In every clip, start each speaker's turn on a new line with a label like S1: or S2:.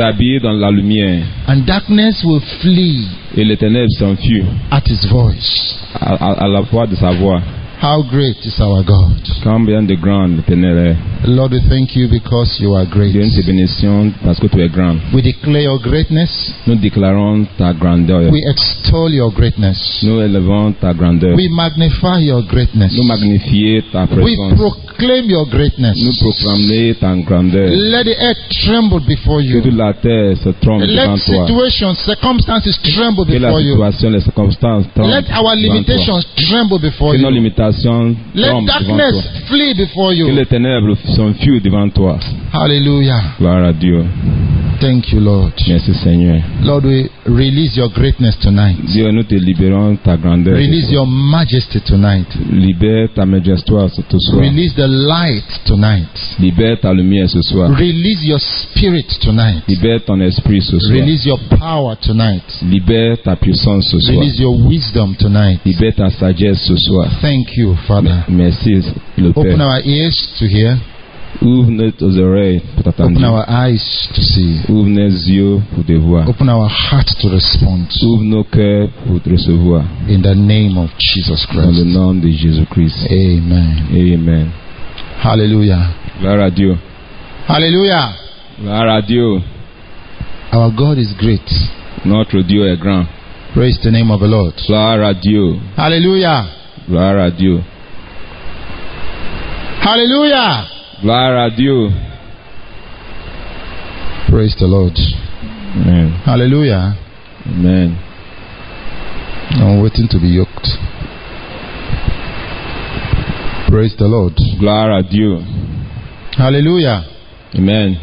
S1: s'habiller dans la lumière.
S2: And darkness will flee
S1: Et les ténèbres s'enfuient
S2: at his voice.
S1: à la voix de sa voix.
S2: How great is our God.
S1: Combien de grand le ténèbre est.
S2: Lord, we thank you because you are great.
S1: Dieu nous te bénissons parce que tu es grand.
S2: We declare your greatness.
S1: Nous déclarons ta grandeur.
S2: We extol your greatness.
S1: Nous élevons ta grandeur.
S2: We magnify your greatness.
S1: Nous magnifions ta
S2: We
S1: présence.
S2: proclaim your greatness.
S1: Nous proclamons ta grandeur.
S2: Let the earth tremble before
S1: Que
S2: you.
S1: toute la terre se trompe
S2: Let
S1: devant toi.
S2: situations, circumstances tremble
S1: Que la
S2: before you.
S1: situation, les circonstances trompent
S2: Let our
S1: devant toi.
S2: limitations tremble before
S1: Que nos
S2: you.
S1: limitations
S2: Let
S1: trompent devant toi.
S2: darkness flee before
S1: Que
S2: you.
S1: les ténèbres s'enfuient devant toi.
S2: Hallelujah.
S1: Gloire à Dieu.
S2: Thank you, Lord.
S1: Merci Seigneur.
S2: Lord, we release your greatness tonight.
S1: Dieu, nous te libérons ta grandeur.
S2: Release your majesty tonight.
S1: Libère ta majesté ce soir.
S2: Release the light tonight.
S1: Libère ta lumière ce soir.
S2: Release your spirit tonight.
S1: Libère ton esprit ce soir.
S2: Release your power tonight.
S1: Libère ta puissance ce soir.
S2: Release your wisdom tonight.
S1: Libère ta sagesse ce soir.
S2: Thank you, Father.
S1: Merci le
S2: Open
S1: Père.
S2: our ears to hear.
S1: Ouvre nos oreilles pour
S2: Open
S1: t'attendre.
S2: our eyes to see.
S1: Ouvre nos yeux pour te voir.
S2: Open our heart to respond.
S1: Ouvre nos cœurs pour te recevoir.
S2: In the name of Jesus
S1: Dans le
S2: Christ.
S1: nom de Jésus-Christ.
S2: Amen.
S1: Amen.
S2: Hallelujah.
S1: Gloire à Dieu.
S2: Hallelujah.
S1: Gloire à Dieu.
S2: Our God is great.
S1: Notre Dieu est grand.
S2: Praise the name of the Lord.
S1: Gloire à Dieu.
S2: Hallelujah.
S1: Gloire à Dieu.
S2: Hallelujah.
S1: Gloire à Dieu.
S2: Praise the Lord.
S1: Amen.
S2: Hallelujah.
S1: Amen.
S2: I'm waiting to be yoked. Praise the Lord.
S1: Gloire à Dieu.
S2: Hallelujah.
S1: Amen.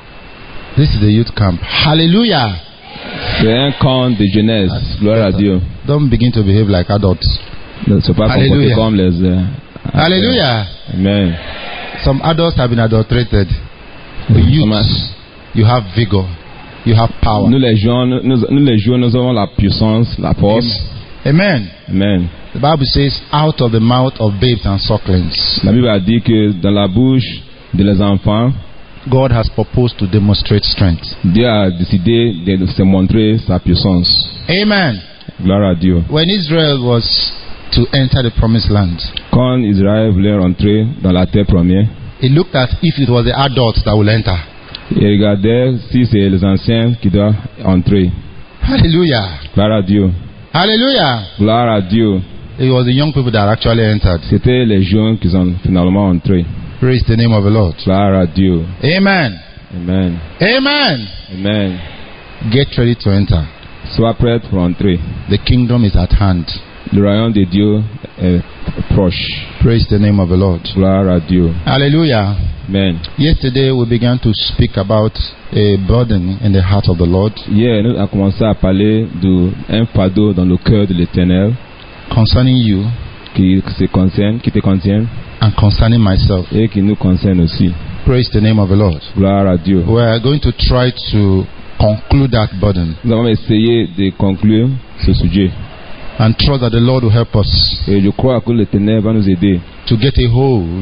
S2: This is the youth camp. Hallelujah.
S1: C'est un camp de jeunesse. Gloire à Dieu.
S2: Don't begin to behave like adults.
S1: Ne se pas comporter
S2: Hallelujah.
S1: comme les.
S2: Hallelujah.
S1: Amen.
S2: Some adults have been adulterated. The youths, you have vigor, you have power.
S1: Nous les jeunes, nous avons la puissance, la force.
S2: Amen.
S1: Amen.
S2: The Bible says, out of the mouth of babes and sucklings,
S1: La Bible a dit que dans la bouche de les enfants,
S2: God has proposed to demonstrate strength.
S1: Dieu a décidé de se montrer sa puissance.
S2: Amen.
S1: Gloire à Dieu.
S2: When Israel was to enter the promised land,
S1: Quand Israël voulait rentrer dans la terre première,
S2: it looked as if it was the adults that will enter.
S1: il regardait si c'est les anciens qui doivent entrer.
S2: Hallelujah.
S1: Gloire à Dieu.
S2: Hallelujah.
S1: Gloire à Dieu.
S2: It was the young people that actually entered.
S1: C'était les jeunes qui sont finalement entrés.
S2: Praise the name of the Lord.
S1: Gloire à Dieu.
S2: Amen.
S1: Amen.
S2: Amen.
S1: Amen.
S2: Get ready to enter.
S1: Sois prêt pour entrer.
S2: The kingdom is at hand.
S1: Le royaume de Dieu est proche.
S2: Praise the name of the Lord.
S1: Gloire à Dieu.
S2: Hallelujah.
S1: Amen.
S2: Yesterday we began to speak about a burden in the heart of the Lord
S1: Hier, nous avons commencé à parler d'un fardeau dans le cœur de l'Éternel
S2: concerning you
S1: qui te concerne
S2: and concerning myself.
S1: et qui nous concerne aussi.
S2: Praise the name of the Lord.
S1: Gloire à Dieu.
S2: We are going to try to conclude that burden
S1: Nous allons essayer de conclure ce sujet.
S2: and trust that the Lord will help us
S1: Et je crois que l'Éternel va nous aider
S2: to get a hold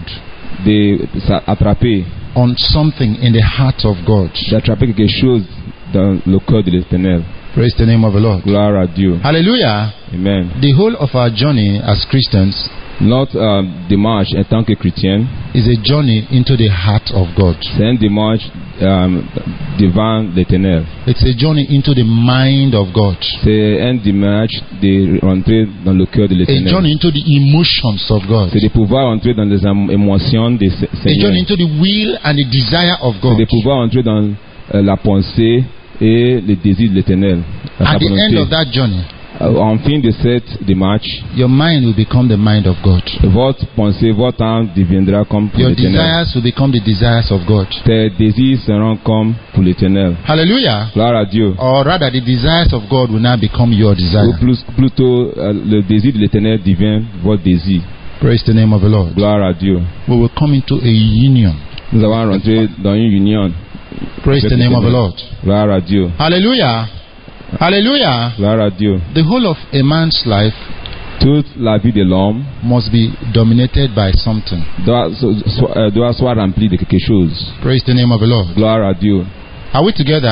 S1: d'attraper
S2: on something in the heart of God.
S1: d'attraper quelque chose dans le cœur de l'Éternel.
S2: Praise the name of the Lord.
S1: Gloire à Dieu.
S2: Hallelujah.
S1: Amen.
S2: The whole of our journey as Christians
S1: Notre démarche en tant que chrétien,
S2: is a journey into the heart of God.
S1: c'est une démarche devant l'Éternel.
S2: It's a journey into the mind of God.
S1: C'est une démarche de rentrer dans le cœur de
S2: A
S1: l'Éternel.
S2: journey into the emotions of God.
S1: C'est de pouvoir entrer dans les émotions de
S2: A
S1: Seigneur.
S2: journey into the will and the desire of
S1: C'est
S2: God.
S1: de pouvoir entrer dans la pensée et le désir de l'Éternel.
S2: At the end of that journey,
S1: En fin de cette démarche,
S2: your mind will become the mind of God.
S1: votre pensée, votre âme deviendra comme pour
S2: Your
S1: l'Éternel.
S2: desires will become the desires of God.
S1: Tes désirs seront comme pour l'Éternel.
S2: Hallelujah.
S1: Gloire à Dieu.
S2: Or rather, the desires of God will now become your
S1: Ou
S2: desire.
S1: plutôt, le désir de l'Éternel devient votre désir.
S2: Praise the name of the Lord.
S1: Gloire à Dieu.
S2: We will come into a union.
S1: Nous allons rentrer dans une union.
S2: Praise the name of the Lord.
S1: Gloire à Dieu.
S2: Hallelujah. Hallelujah.
S1: Gloire à Dieu.
S2: The whole of a man's life
S1: Toute la vie de l'homme
S2: must be dominated by something.
S1: doit soit remplie de quelque chose.
S2: Praise the name of the Lord.
S1: Gloire à Dieu.
S2: Are we together?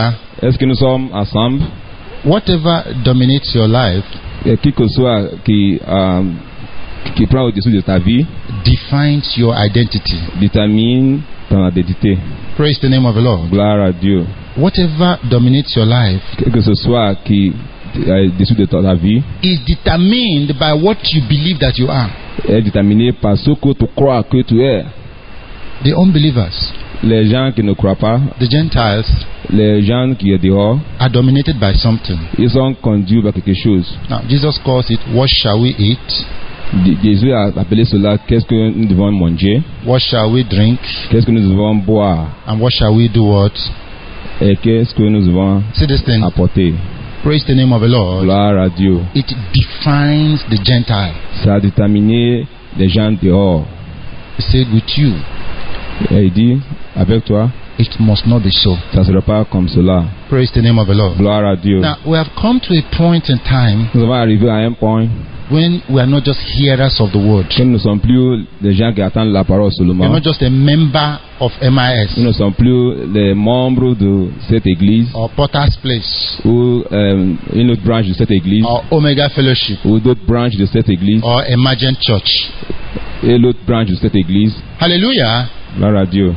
S1: Est-ce que nous sommes ensemble?
S2: Whatever dominates your life
S1: Et qui que soit qui prend au-dessus de ta vie
S2: defines your identity.
S1: détermine ton identité.
S2: Praise the name of the Lord.
S1: Gloire à Dieu.
S2: Whatever dominates your life
S1: Que ce soit qui est au-dessus de ta vie
S2: is determined by what you believe that you are.
S1: est déterminé par ce que tu crois que tu es.
S2: The unbelievers,
S1: Les gens qui ne croient pas,
S2: the Gentiles,
S1: les gens qui sont dehors,
S2: are dominated by something.
S1: ils sont conduits par quelque chose.
S2: Now, Jesus calls it, what shall we eat?
S1: Jésus a appelé cela qu'est-ce que nous devons manger,
S2: What shall we drink?
S1: qu'est-ce que nous devons boire
S2: And what shall we do what?
S1: et qu'est-ce que nous devons
S2: See this thing.
S1: apporter.
S2: Praise the name of the Lord.
S1: Gloire à Dieu.
S2: It defines the Gentile.
S1: Ça a déterminé les gens dehors.
S2: He said, with you,
S1: Et il dit, avec toi,
S2: it must not be so.
S1: ça ne sera pas comme cela.
S2: Praise the name of the Lord.
S1: Gloire à Dieu.
S2: Now, we have come to a point in time
S1: Nous avons arrivé à un point
S2: when we are not just hearers of the word.
S1: que nous ne sommes plus des gens qui attendent la parole
S2: We are
S1: seulement.
S2: not just a member of
S1: Nous
S2: MIS
S1: ne sommes plus les membres de cette église
S2: or Potter's Place
S1: ou une autre branche de cette église
S2: or Omega Fellowship
S1: ou d'autres branches de cette église
S2: or Emergent Church.
S1: et l'autre branche de cette église.
S2: Hallelujah.
S1: Gloire à Dieu.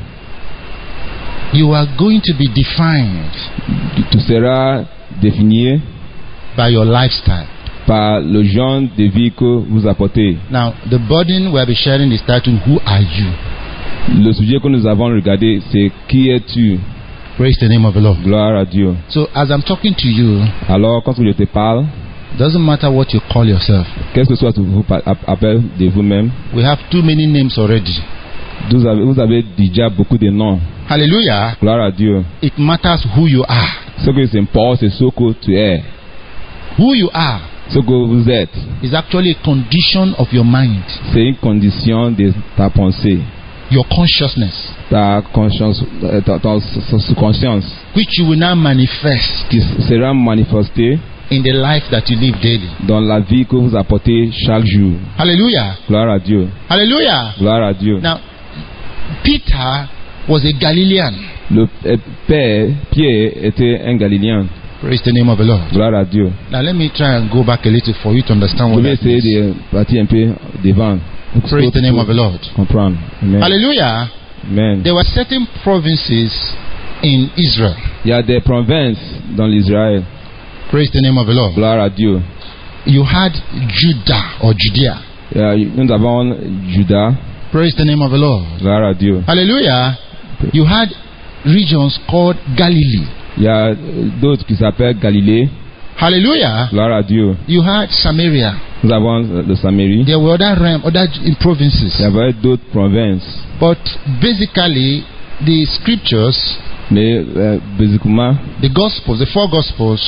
S2: You are going to be defined
S1: Tu seras défini
S2: by your lifestyle.
S1: par le genre de vie que vous apportez.
S2: Now, the burden we'll be sharing is titled, Who Are You?
S1: Le sujet que nous avons regardé, c'est qui es-tu?
S2: Praise the name of the Lord.
S1: Gloire à Dieu.
S2: So, as I'm talking to you,
S1: Alors, quand je te parle,
S2: doesn't matter what you call yourself.
S1: qu'est-ce que soit tu vous appelez de vous-même,
S2: We have too many names already.
S1: vous avez déjà beaucoup de noms.
S2: Hallelujah.
S1: Gloire à Dieu.
S2: It matters who you are.
S1: Ce qui importe, c'est ce que tu es.
S2: Who you are
S1: Ce que vous êtes,
S2: is actually a condition of your mind,
S1: c'est une condition de ta pensée,
S2: your consciousness,
S1: ta conscience, ta conscience
S2: which you will now manifest
S1: qui sera manifestée
S2: in the life that you live daily.
S1: dans la vie que vous apportez chaque jour.
S2: Hallelujah.
S1: Gloire à Dieu.
S2: Hallelujah.
S1: Gloire à Dieu.
S2: Now, Peter was a Galilean.
S1: Le père Pierre était un Galiléen.
S2: Praise the name of the Lord.
S1: Gloire à Dieu.
S2: Now, let me try and go back a little for you to understand
S1: Je
S2: what
S1: vais
S2: that
S1: essayer
S2: means.
S1: de partir un peu devant.
S2: Praise the name of the Lord.
S1: Comprendre. Amen.
S2: Hallelujah.
S1: Amen.
S2: There were certain provinces in Israel.
S1: Il y a des provinces dans l'Israël.
S2: Praise the name of the Lord.
S1: Gloire à Dieu.
S2: You had Judah or Judea.
S1: Nous avons Juda.
S2: Praise the name of the Lord.
S1: Gloire à Dieu.
S2: Hallelujah. You had regions called Galilee.
S1: Il y a d'autres qui s'appellent Galilée.
S2: Hallelujah.
S1: Gloire à Dieu.
S2: You had Samaria.
S1: Nous avons le Samarie.
S2: There were other provinces.
S1: Il y avait d'autres provinces.
S2: But basically, the scriptures,
S1: Mais basiquement,
S2: the Gospels, the four Gospels,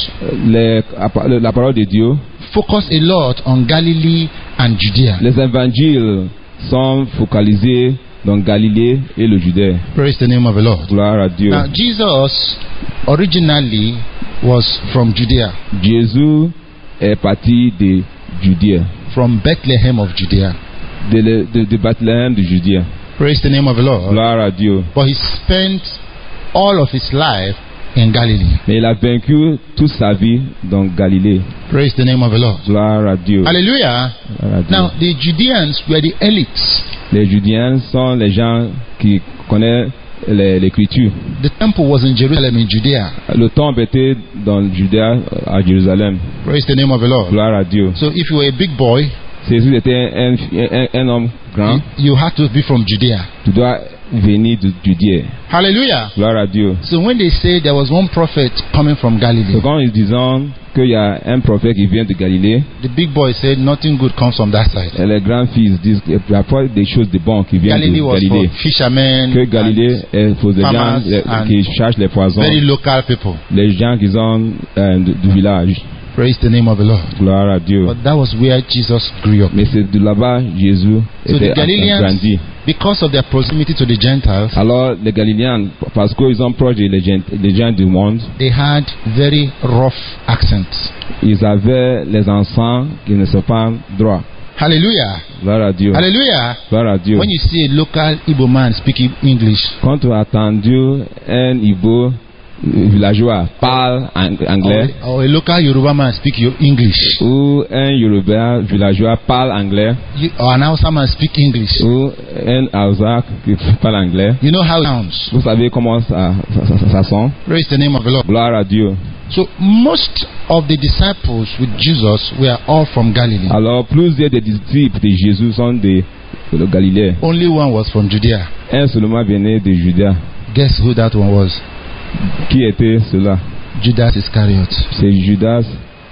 S1: la parole de Dieu,
S2: focus a lot on Galilee and Judea.
S1: les évangiles sont focalisés dans Galilée et le Judée.
S2: Praise the name of the Lord.
S1: Gloire à Dieu.
S2: Now, Jesus originally was from Judea,
S1: Jésus est parti de Judée,
S2: from Bethlehem of Judea.
S1: de Bethléem de Judée.
S2: Praise the name of the Lord.
S1: Gloire à Dieu.
S2: But he spent all of his life in Galilee.
S1: Mais il a vaincu toute sa vie dans Galilée.
S2: Praise the name of the Lord.
S1: Gloire à Dieu.
S2: Hallelujah.
S1: Gloire à Dieu.
S2: Now, the Judeans were the elites.
S1: Les Judiens sont les gens qui connaissent l'écriture.
S2: The temple was in Jerusalem, in Judea.
S1: Le temple était dans Judée, à Jérusalem.
S2: Praise the name of the Lord.
S1: Gloire à Dieu.
S2: So, if you were a big boy,
S1: Si tu étais un homme grand,
S2: you had to be from Judea.
S1: tu dois venir de Judée.
S2: Hallelujah.
S1: Gloire à Dieu.
S2: So, when they say there was one prophet coming from Galilee,
S1: Donc, quand ils disent qu'il y a un prophète qui vient de Galilée,
S2: the big boy said nothing good comes from that side.
S1: et les grands fils disent qu'il n'y a pas des choses de bon qui viennent
S2: Galilee
S1: de
S2: was for
S1: Galilée.
S2: fishermen,
S1: Que Galilée est pour les gens
S2: farmers and
S1: qui cherchent les poisons,
S2: very local people.
S1: les gens qui sont du village.
S2: Praise the name of the Lord.
S1: Gloire à Dieu.
S2: But that was where Jesus grew up.
S1: Mais c'est de là-bas Jésus
S2: So
S1: était
S2: the Galileans,
S1: grandi.
S2: because of their proximity to the Gentiles,
S1: Alors les Galiléens, parce qu'ils sont proches des gens du monde,
S2: they had very rough accents.
S1: ils avaient les enfants qui ne sont pas droits.
S2: Hallelujah.
S1: Gloire à Dieu.
S2: Hallelujah.
S1: Gloire à Dieu.
S2: When you see a local Igbo man speaking English,
S1: Quand tu as entendu un Igbo villageois parle anglais,
S2: or a local Yoruba man speak English,
S1: ou un Yoruba villageois parle anglais,
S2: or an Hausa man speak English,
S1: ou un Hausa qui parle anglais,
S2: you know how it sounds.
S1: vous savez comment ça sonne?
S2: Praise the name of the Lord.
S1: Gloire à Dieu.
S2: So most of the disciples with Jesus were all from Galilee.
S1: Alors plusieurs des disciples de Jésus sont de Galilée.
S2: Only one was from Judea.
S1: Un seulement venait de Juda.
S2: Guess who that one was?
S1: Qui était cela?
S2: Judas Iscariot.
S1: C'est Judas.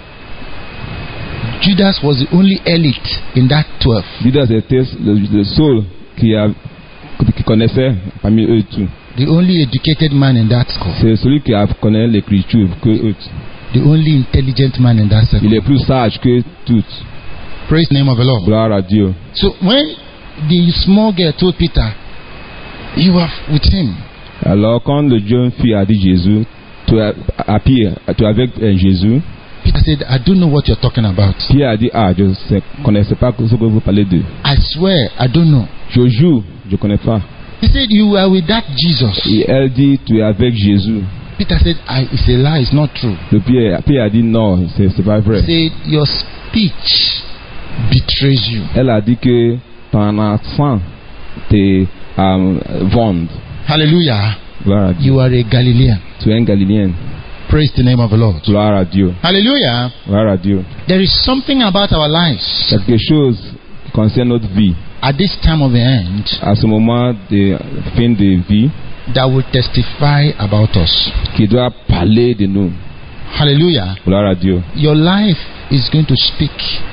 S2: Judas was the only elite in that 12.
S1: Judas était le seul qui connaissait parmi eux tous.
S2: The only educated man in that school.
S1: C'est celui qui connaît l'écriture que eux.
S2: The only intelligent man in that circle.
S1: Il est plus sage que tous.
S2: Praise the name of the Lord.
S1: Gloire à Dieu.
S2: So when the small girl told Peter, "You are with him,"
S1: alors quand le jeune fille a dit Jésus, tu es à pied, tu es avec Jésus.
S2: Peter said, "I don't know what you're talking about."
S1: Pierre a dit, je ne connaissais pas ce que vous parlez d'eux.
S2: I swear, I don't know.
S1: Je jure, je ne connais pas.
S2: He said, "You are with that Jesus."
S1: Et elle dit, tu es avec Jésus.
S2: Peter said, "It's a lie. It's not true."
S1: Le Pierre a dit, non, c'est pas vrai.
S2: He said, "Your speech betrays you."
S1: Elle a dit que ton accent te vend.
S2: Hallelujah.
S1: Gloire à Dieu.
S2: You are a Galilean.
S1: Tu es un Galilien.
S2: Praise the name of the Lord.
S1: Gloire à Dieu.
S2: Hallelujah.
S1: Gloire à Dieu.
S2: There is something about our lives
S1: Quelque chose qui concerne notre vie.
S2: at this time of the end
S1: À ce moment de fin de vie,
S2: that will testify about us.
S1: qui doit parler de nous.
S2: Hallelujah.
S1: Gloire à Dieu.
S2: Your life is going to speak.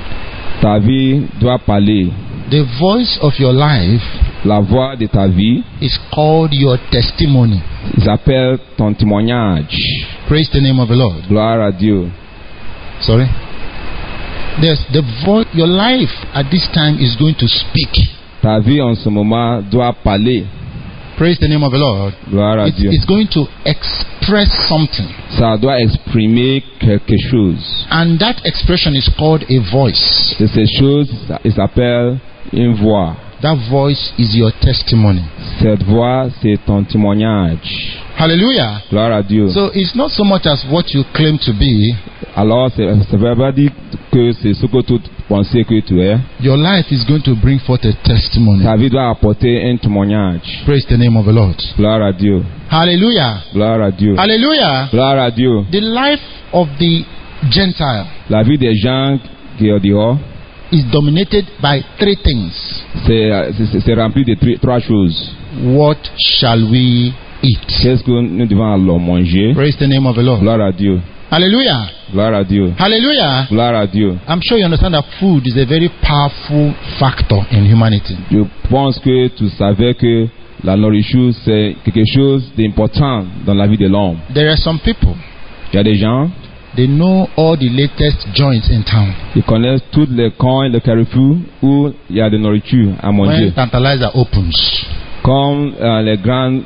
S1: Ta vie doit parler.
S2: The voice of your life
S1: La voix de ta vie,
S2: is called your testimony.
S1: ils appellent ton témoignage.
S2: Praise the name of the Lord.
S1: Gloire à Dieu.
S2: Sorry. There's the voice. Your life at this time is going to speak.
S1: Ta vie en ce moment doit parler.
S2: Praise the name of the Lord.
S1: Gloire à Dieu.
S2: It's going to express something.
S1: Ça doit exprimer quelque chose.
S2: And that expression is called a voice.
S1: Et ces choses, il s'appelle une voix.
S2: That voice is your testimony.
S1: Cette voix, c'est ton témoignage.
S2: Hallelujah.
S1: Gloire à Dieu.
S2: So it's not so much as what you claim to be.
S1: Alors, ça ne veut pas dire que c'est ce que tu pensais que tu es.
S2: Your life is going to bring forth a testimony.
S1: Ta vie doit apporter un témoignage.
S2: Praise the name of the Lord.
S1: Gloire à Dieu.
S2: Hallelujah.
S1: Gloire à Dieu.
S2: Hallelujah.
S1: Gloire à Dieu.
S2: The life of the Gentile
S1: La vie des gens qui sont dehors,
S2: is dominated by three things.
S1: c'est rempli de trois choses.
S2: What shall we eat?
S1: Qu'est-ce que nous devons alors manger?
S2: Praise the name of the Lord.
S1: Gloire à Dieu.
S2: Hallelujah.
S1: Gloire à Dieu.
S2: Hallelujah.
S1: Gloire à Dieu.
S2: I'm sure you understand that food is a very powerful factor in humanity.
S1: Je pense que tu savais que la nourriture, c'est quelque chose d'important dans la vie de l'homme.
S2: There are some people,
S1: Il y a des gens
S2: they know all the latest joints in town.
S1: qui connaissent tous les coins de Carrefour où il y a de nourriture à manger.
S2: When Tantalizer opens,
S1: Comme les grands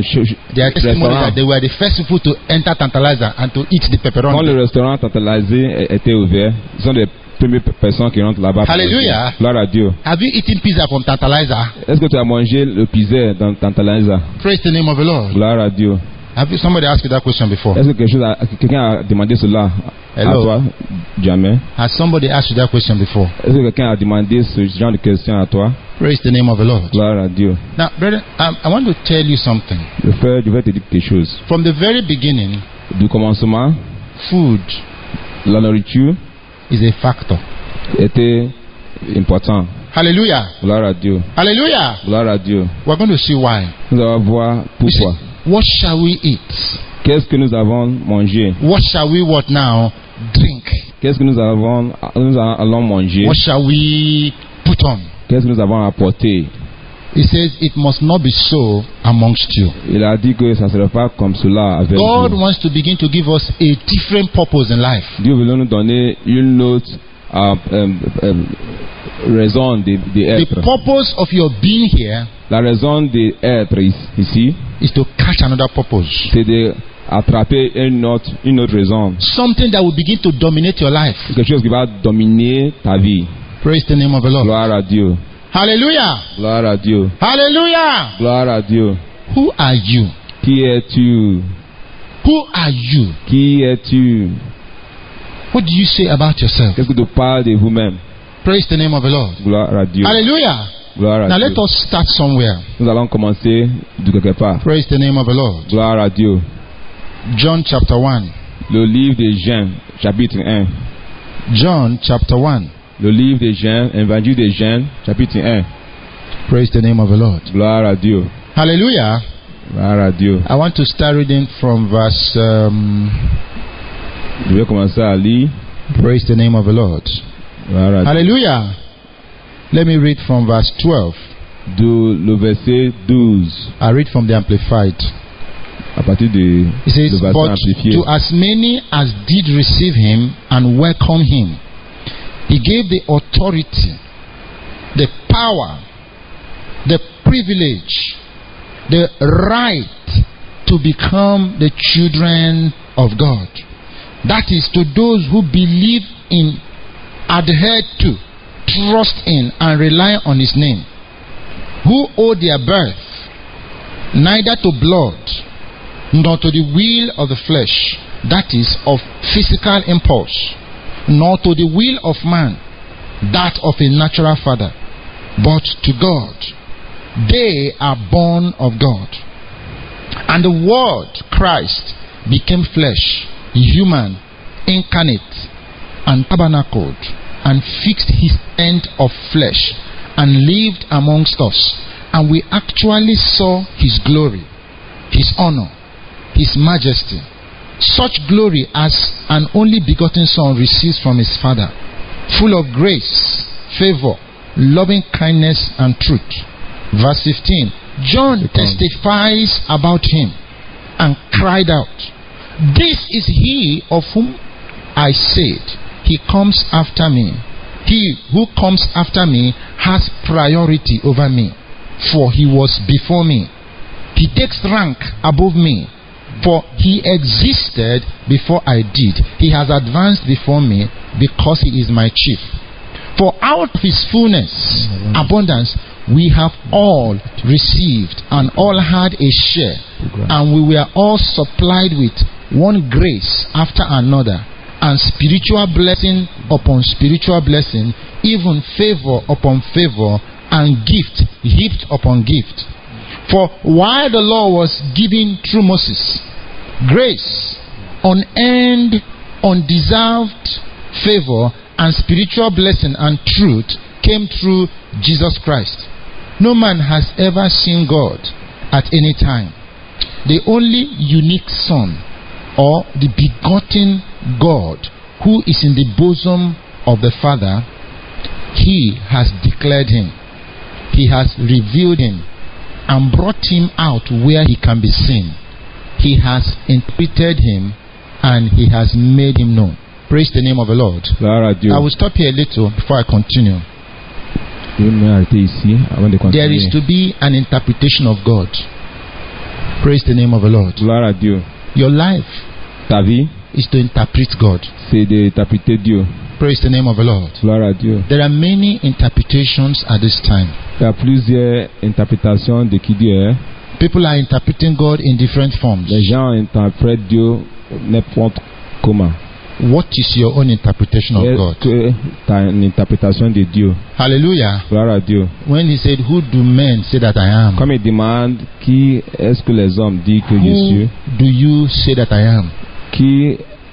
S2: their testimony
S1: restaurants.
S2: that they were the first people to enter Tantalizer and to eat the
S1: Quand
S2: pepperoni.
S1: le restaurant tantalisé était ouvert, ils sont les premières personnes qui rentrent là-bas.
S2: Hallelujah.
S1: Gloire à Dieu.
S2: Have you eaten pizza from Tantalizer?
S1: Est-ce que tu as mangé le pizza dans Tantalizer?
S2: Praise the name of the Lord.
S1: Gloire à Dieu.
S2: Have you, somebody asked you that question before?
S1: Est-ce que quelqu'un a demandé cela
S2: Hello.
S1: à toi? Jamais.
S2: Has somebody asked you that question before?
S1: Est-ce que quelqu'un a demandé ce genre de question à toi?
S2: Praise the name of the Lord.
S1: Gloire à Dieu.
S2: Now, brother, I want to tell you something.
S1: Je vais te dire quelque chose.
S2: From the very beginning,
S1: Du commencement,
S2: food
S1: la nourriture
S2: is a factor.
S1: était important.
S2: Hallelujah.
S1: Gloire à Dieu.
S2: Hallelujah.
S1: Gloire à Dieu.
S2: We're going to see why.
S1: Nous allons voir
S2: You see,
S1: pourquoi.
S2: what shall we eat?
S1: Qu'est-ce que nous avons mangé?
S2: What shall we what now? Drink.
S1: Qu'est-ce que nous allons manger?
S2: What shall we put on?
S1: Qu'est-ce que nous avons apporté?
S2: He says it must not be so amongst you.
S1: Il a dit que ça ne serait pas comme cela avec
S2: God
S1: nous.
S2: wants to begin to give us a different purpose in life.
S1: Dieu veut nous donner une autre raison
S2: The
S1: d'être.
S2: purpose of your being here
S1: La raison d'être ici,
S2: is to catch another purpose.
S1: c'est d'attraper une autre raison.
S2: Something that will begin to dominate your life.
S1: Quelque chose qui va dominer ta vie.
S2: Praise the name of the Lord.
S1: Gloire à Dieu.
S2: Hallelujah.
S1: Gloire à Dieu.
S2: Hallelujah.
S1: Gloire à Dieu.
S2: Who are you?
S1: Qui es-tu?
S2: Who are you?
S1: Qui es-tu?
S2: What do you say about yourself?
S1: Qu'est-ce que tu parles de vous-même?
S2: Praise the name of the Lord.
S1: Gloire à Dieu.
S2: Hallelujah.
S1: Gloire à
S2: Now
S1: Dieu.
S2: let us start somewhere.
S1: Nous allons commencer de quelque part.
S2: Praise the name of the Lord.
S1: Gloire à Dieu.
S2: John chapter 1.
S1: Le livre de Jean, chapitre 1.
S2: John chapter 1.
S1: Le livre de Jean, évangile de Jean, chapitre 1.
S2: Praise the name of the Lord.
S1: Gloire à Dieu.
S2: Hallelujah.
S1: Gloire à Dieu.
S2: I want to start reading from verse.
S1: Je vais commencer à lire.
S2: Praise the name of the Lord.
S1: Gloire à Dieu.
S2: Hallelujah. Let me read from verse 12.
S1: Le verset 12.
S2: I read from the Amplified.
S1: À partir de
S2: It says,
S1: le verset
S2: but
S1: amplifié.
S2: to as many as did receive him and welcome him, he gave the authority, the power, the privilege, the right to become the children of God. That is, to those who believe in, adhere to, trust in, and rely on his name, who owe their birth neither to blood nor to the will of the flesh, that is, of physical impulse, nor to the will of man, that of a natural father, but to God. They are born of God. And the Word, Christ, became flesh, human, incarnate, and tabernacled, and fixed his tent of flesh, and lived amongst us. And we actually saw his glory, his honor, his majesty, such glory as an only begotten Son receives from his Father, full of grace, favor, loving kindness, and truth. Verse 15. John testifies about him and cried out, this is he of whom I said, he comes after me. He who comes after me has priority over me, for he was before me. He takes rank above me, for he existed before I did. He has advanced before me because he is my chief. For out of his fullness, abundance, we have all received and all had a share, and we were all supplied with one grace after another, and spiritual blessing upon spiritual blessing, even favor upon favor, and gift heaped upon gift. For while the law was given through Moses, grace, unearned, undeserved favor, and spiritual blessing and truth came through Jesus Christ. No man has ever seen God at any time. The only unique Son, or the begotten God, who is in the bosom of the Father, he has declared him. He has revealed him and brought him out where he can be seen. He has interpreted him and he has made him known. Praise the name of the Lord. I will stop here a little before I continue. There is to be an interpretation of God. Praise the name of the Lord. Your life,
S1: ta vie,
S2: is to interpret God.
S1: C'est d'interpréter Dieu.
S2: Praise the name of the Lord. There are many interpretations at this time.
S1: Il y a plusieurs interprétations de qui Dieu est.
S2: People are interpreting God in different forms.
S1: Les gens interprètent Dieu n'importe comment.
S2: What is your own interpretation of God?
S1: Tu as une interprétation de Dieu.
S2: Hallelujah.
S1: Gloire à Dieu.
S2: When he said, who do men say that I am?
S1: Comme il demande, qui est-ce que les hommes disent que je suis?
S2: Who do you say that I am?
S1: Qui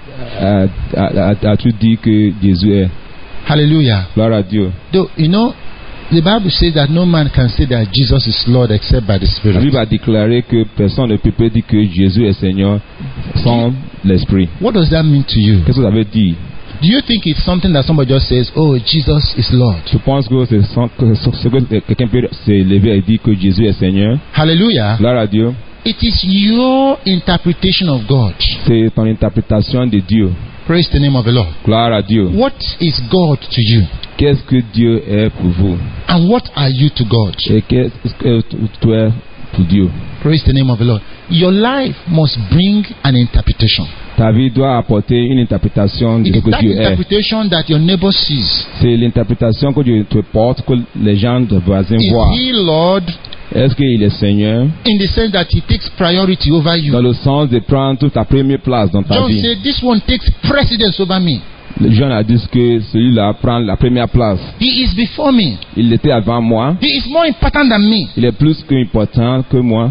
S1: as-tu dit que Jésus est?
S2: Hallelujah.
S1: Gloire à Dieu.
S2: Though, you know, the Bible says that no man can say that Jesus is Lord except by the Spirit.
S1: La Bible a déclaré que personne ne peut dire que Jésus est Seigneur sans l'Esprit.
S2: What does that mean to you?
S1: Qu'est-ce que ça veut dire?
S2: Do you think it's something that somebody just says, oh, Jesus is Lord?
S1: Je pense que c'est ce que quelqu'un peut se lever et dire que Jésus est Seigneur.
S2: Hallelujah.
S1: Gloire à Dieu.
S2: It is your interpretation of God.
S1: C'est ton interprétation de Dieu.
S2: Praise the name of the Lord.
S1: Gloire à Dieu.
S2: What is God to you?
S1: Qu'est-ce que Dieu est pour vous?
S2: And what are you to God?
S1: Et qu'est-ce que tu es pour Dieu?
S2: Praise the name of the Lord. Your life must bring an interpretation.
S1: Ta vie doit apporter une interprétation de ce que Dieu est.
S2: That interpretation that your neighbor sees.
S1: C'est l'interprétation que Dieu te porte, que les gens de voisins voient.
S2: Is he Lord?
S1: Est-ce qu'il est Seigneur?
S2: In the sense that he takes priority over you.
S1: Dans le sens de prendre toute la première place dans ta
S2: John
S1: vie.
S2: said, this one takes precedence over me.
S1: Jean a dit que celui-là prend la première place.
S2: He is before me.
S1: Il était avant moi.
S2: He is more important than me.
S1: Il est plus important que moi.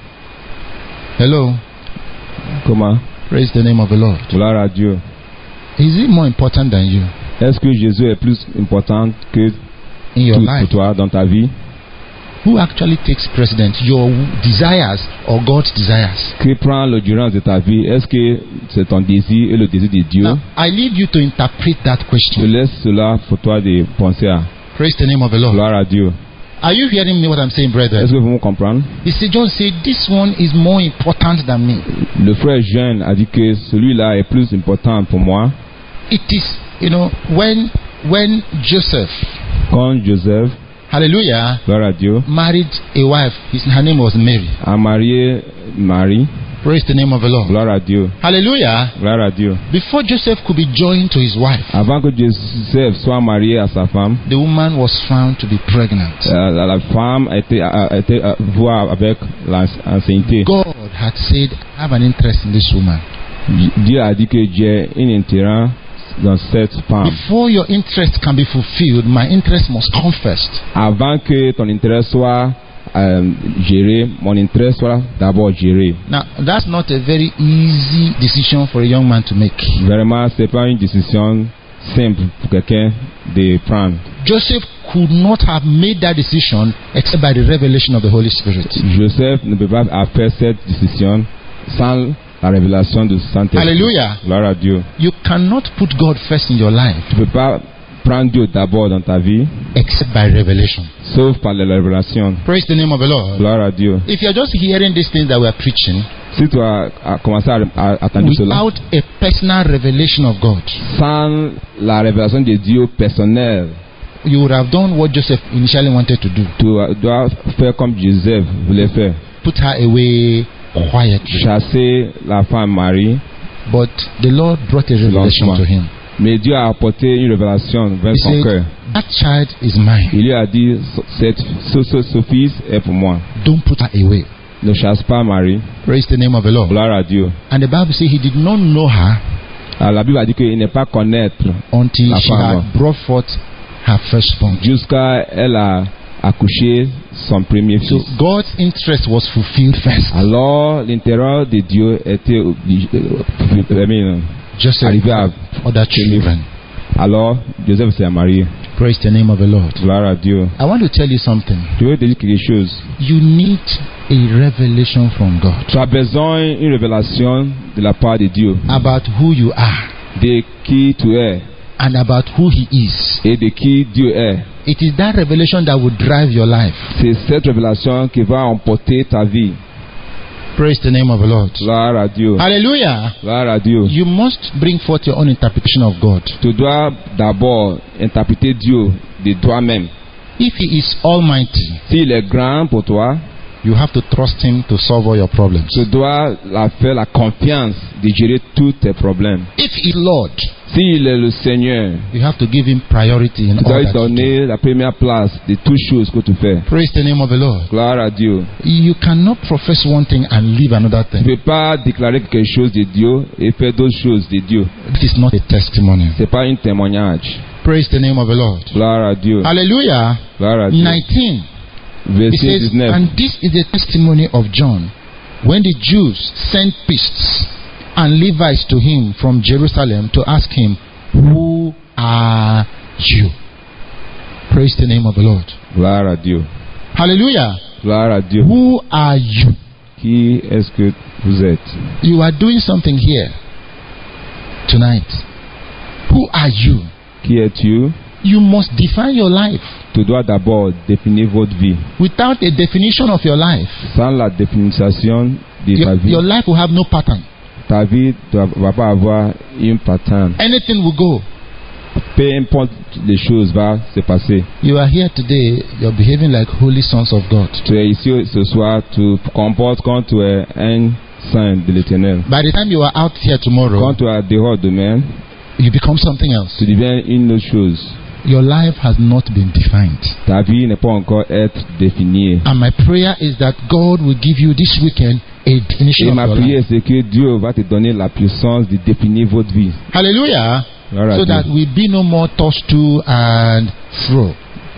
S2: Hello.
S1: Comment?
S2: Praise the name of the Lord.
S1: Gloire à Dieu.
S2: Is he more important than you
S1: Est-ce que Jésus est plus important que
S2: in your
S1: tout
S2: life?
S1: pour toi dans ta vie?
S2: Who actually takes precedence? Your desires or God's desires?
S1: Qui prend l'audience de ta vie? Est-ce que c'est ton désir et le désir de Dieu?
S2: Now, I leave you to interpret that
S1: Je
S2: question.
S1: laisse cela pour toi de penser à.
S2: Praise the name of the Lord.
S1: Gloire à Dieu.
S2: Are you hearing me what I'm saying,
S1: Est-ce
S2: brethren?
S1: que vous me comprenez?
S2: You see, John said, this one is more important than me.
S1: Le frère Jean a dit que celui-là est plus important pour moi.
S2: It is, when Joseph,
S1: Quand Joseph,
S2: hallelujah,
S1: gloire à Dieu,
S2: married a wife, her name was Mary.
S1: a marié Marie,
S2: Praise the name of the Lord.
S1: gloire à Dieu,
S2: Hallelujah.
S1: gloire à Dieu.
S2: Before Joseph could be joined to his wife,
S1: Avant que Joseph soit marié à sa femme,
S2: the woman was found to be pregnant.
S1: la femme a été voir avec l'ancienneté.
S2: God had said, I have an interest in this woman.
S1: Dieu a dit que j'ai un intérêt dans cette femme.
S2: Before your interest can be fulfilled, my interest must come first.
S1: Avant que ton intérêt soit géré, mon intérêt soit d'abord géré.
S2: Now, that's not a very easy decision for a young man to make.
S1: Vraiment, c'est pas une décision simple pour quelqu'un de prendre.
S2: Joseph could not have made that decision except by the revelation of the Holy Spirit.
S1: Joseph ne peut pas faire cette décision sans la révélation du Saint-Esprit.
S2: Hallelujah.
S1: Gloire à Dieu.
S2: You cannot put God first in your life
S1: Tu ne peux pas prendre Dieu d'abord dans ta vie,
S2: except by revelation.
S1: sauf par la révélation.
S2: Praise the name of the Lord.
S1: Gloire à Dieu.
S2: If you're just hearing these things that we are preaching
S1: Si tu as commencé à attendre cela,
S2: without a personal revelation of God,
S1: sans la révélation de Dieu personnelle,
S2: you would have done what Joseph initially wanted to do.
S1: tu dois faire comme Joseph voulait faire.
S2: Put her away quietly.
S1: Chasser la femme Marie,
S2: But the Lord brought a revelation to him.
S1: mais Dieu a apporté une révélation vers
S2: He
S1: son
S2: said,
S1: cœur.
S2: that child is mine.
S1: Il lui a dit, ce fils est pour moi.
S2: Don't put her away.
S1: Ne chasse pas Marie.
S2: Praise the name of the Lord.
S1: Gloire à Dieu.
S2: And the Bible says he did not know her
S1: Alors, la Bible a dit qu'il n'est pas connaître
S2: until
S1: la
S2: she
S1: femme
S2: had brought forth her firstborn.
S1: jusqu'à elle a accouché son premier
S2: So
S1: fils.
S2: God's interest was fulfilled first.
S1: Alors, l'intérêt de Dieu était
S2: Joseph
S1: arrivé à
S2: other children.
S1: alors Joseph s'est marié.
S2: Praise the name of the Lord.
S1: Gloire à Dieu.
S2: I want to tell you something.
S1: Je veux te dire quelque chose.
S2: You need a revelation from God
S1: Tu as besoin d'une révélation de la part de Dieu,
S2: about who you are
S1: de qui tu es
S2: and about who He is.
S1: et de qui Dieu est.
S2: It is that revelation that will drive your life.
S1: C'est cette révélation qui va emporter ta vie.
S2: Praise the name of the Lord.
S1: Gloire à Dieu.
S2: Hallelujah.
S1: Gloire à Dieu.
S2: You must bring forth your own interpretation of God.
S1: Tu dois d'abord interpréter Dieu de toi-même.
S2: If He is almighty,
S1: S'il est grand pour toi,
S2: you have to trust Him to solve all your problems.
S1: tu dois faire la confiance de gérer tous tes problèmes.
S2: If He is Lord,
S1: S'il est le Seigneur,
S2: you have to give Him priority in
S1: tu dois
S2: all
S1: lui
S2: that you do.
S1: donner la première place de toutes choses que tu fais.
S2: Praise the name of the Lord.
S1: Gloire à Dieu.
S2: You cannot profess one thing and leave another
S1: Tu ne
S2: thing.
S1: peux pas déclarer quelque chose de Dieu et faire d'autres choses de Dieu.
S2: This is not a testimony.
S1: Ce n'est pas un témoignage.
S2: Praise the name of the Lord.
S1: Gloire à Dieu.
S2: Hallelujah.
S1: Gloire à Dieu.
S2: 19. It
S1: Verset
S2: says,
S1: 19.
S2: and this is the testimony of John. When the Jews sent priests and Levites to him from Jerusalem to ask him, who are you? Praise the name of the Lord.
S1: Gloire à Dieu.
S2: Hallelujah.
S1: Gloire à Dieu.
S2: Who are you?
S1: Qui est-ce que vous êtes?
S2: You are doing something here tonight. Who are you?
S1: Qui es-tu?
S2: You must define your life.
S1: Tu dois d'abord définir votre vie.
S2: Without a definition of your life,
S1: Sans la définition de ta vie,
S2: your life will have no pattern.
S1: ta vie ne va pas avoir une pattern.
S2: Anything will go.
S1: Peu importe les choses vont se passer.
S2: You are here today, you're behaving like holy sons of God.
S1: Tu es ici ce soir, tu te comportes comme tu es un saint de l'Éternel.
S2: By the time you are out here tomorrow,
S1: Quand tu es dehors demain,
S2: you become something else.
S1: tu deviens une autre chose.
S2: Your life has not been defined.
S1: Ta vie n'est pas encore être définie.
S2: And my prayer is that God will give you this weekend a definition
S1: Et
S2: of
S1: ma
S2: your
S1: prière
S2: life.
S1: c'est que Dieu va te donner la puissance de définir votre vie.
S2: Hallelujah.
S1: Gloire à
S2: So
S1: Dieu.
S2: that we be no more tossed to and fro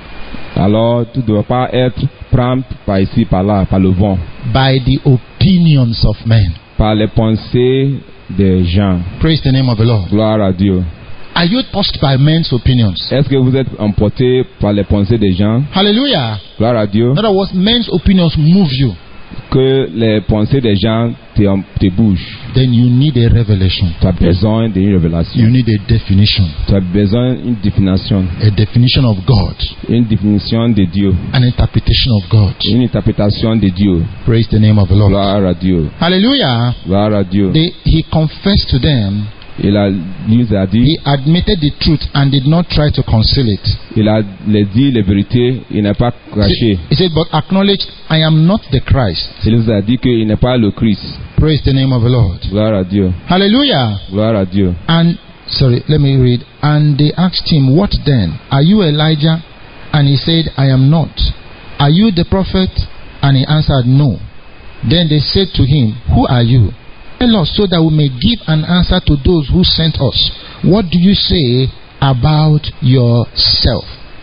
S1: Alors tu ne dois pas être pris par ici, par là, par le vent,
S2: by the opinions of men.
S1: par les pensées des gens.
S2: Praise the name of the Lord.
S1: Gloire à Dieu.
S2: Are you tossed by men's opinions?
S1: Est-ce que vous êtes emporté par les pensées des gens?
S2: Hallelujah.
S1: Gloire à Dieu.
S2: In other words, men's opinions move you.
S1: Que les pensées des gens te bougent.
S2: Then you need a revelation.
S1: Tu as besoin d'une révélation.
S2: You need a definition.
S1: Tu as besoin d'une définition.
S2: A definition of God.
S1: Une définition de Dieu.
S2: An interpretation of God.
S1: Une interprétation de Dieu.
S2: Praise the name of the Lord.
S1: Gloire à Dieu.
S2: Hallelujah.
S1: Gloire à Dieu.
S2: He confessed to them.
S1: Il a dit,
S2: He admitted the truth and did not try to conceal it.
S1: il a dit les vérités, il n'a pas craché.
S2: He said, but acknowledge I am not the Christ.
S1: Il nous a dit qu'il n'est pas le Christ.
S2: Praise the name of the Lord.
S1: Gloire à Dieu.
S2: Hallelujah.
S1: Gloire à Dieu.
S2: And, sorry, let me read. And they asked him, what then? Are you Elijah? And he said, I am not. Are you the prophet? And he answered, no. Then they said to him, who are you? Tell us so that we may give an answer to those who sent us. What do you say about yourself?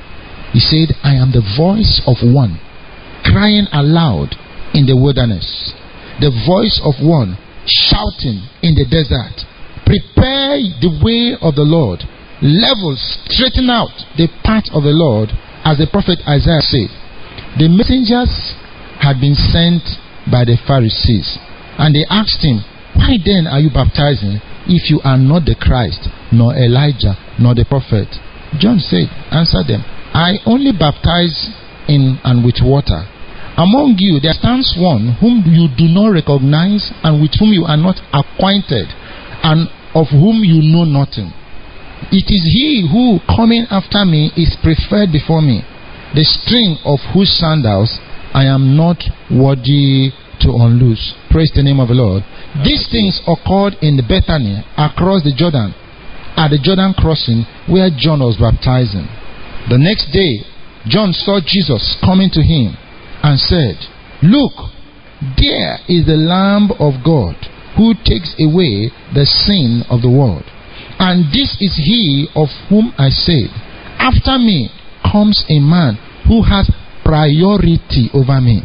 S2: He said, I am the voice of one crying aloud in the wilderness, the voice of one shouting in the desert. Prepare the way of the Lord, level, straighten out the path of the Lord, as the prophet Isaiah said. The messengers had been sent by the Pharisees, and they asked him, why then are you baptizing if you are not the Christ, nor Elijah, nor the prophet? John said, answer them, I only baptize in and with water. Among you there stands one whom you do not recognize, and with whom you are not acquainted, and of whom you know nothing. It is he who, coming after me, is preferred before me, the string of whose sandals I am not worthy to unloose. Praise the name of the Lord. These things occurred in Bethany, across the Jordan, at the Jordan crossing, where John was baptizing. The next day, John saw Jesus coming to him and said, look, there is the Lamb of God who takes away the sin of the world. And this is he of whom I said, after me comes a man who has priority over me,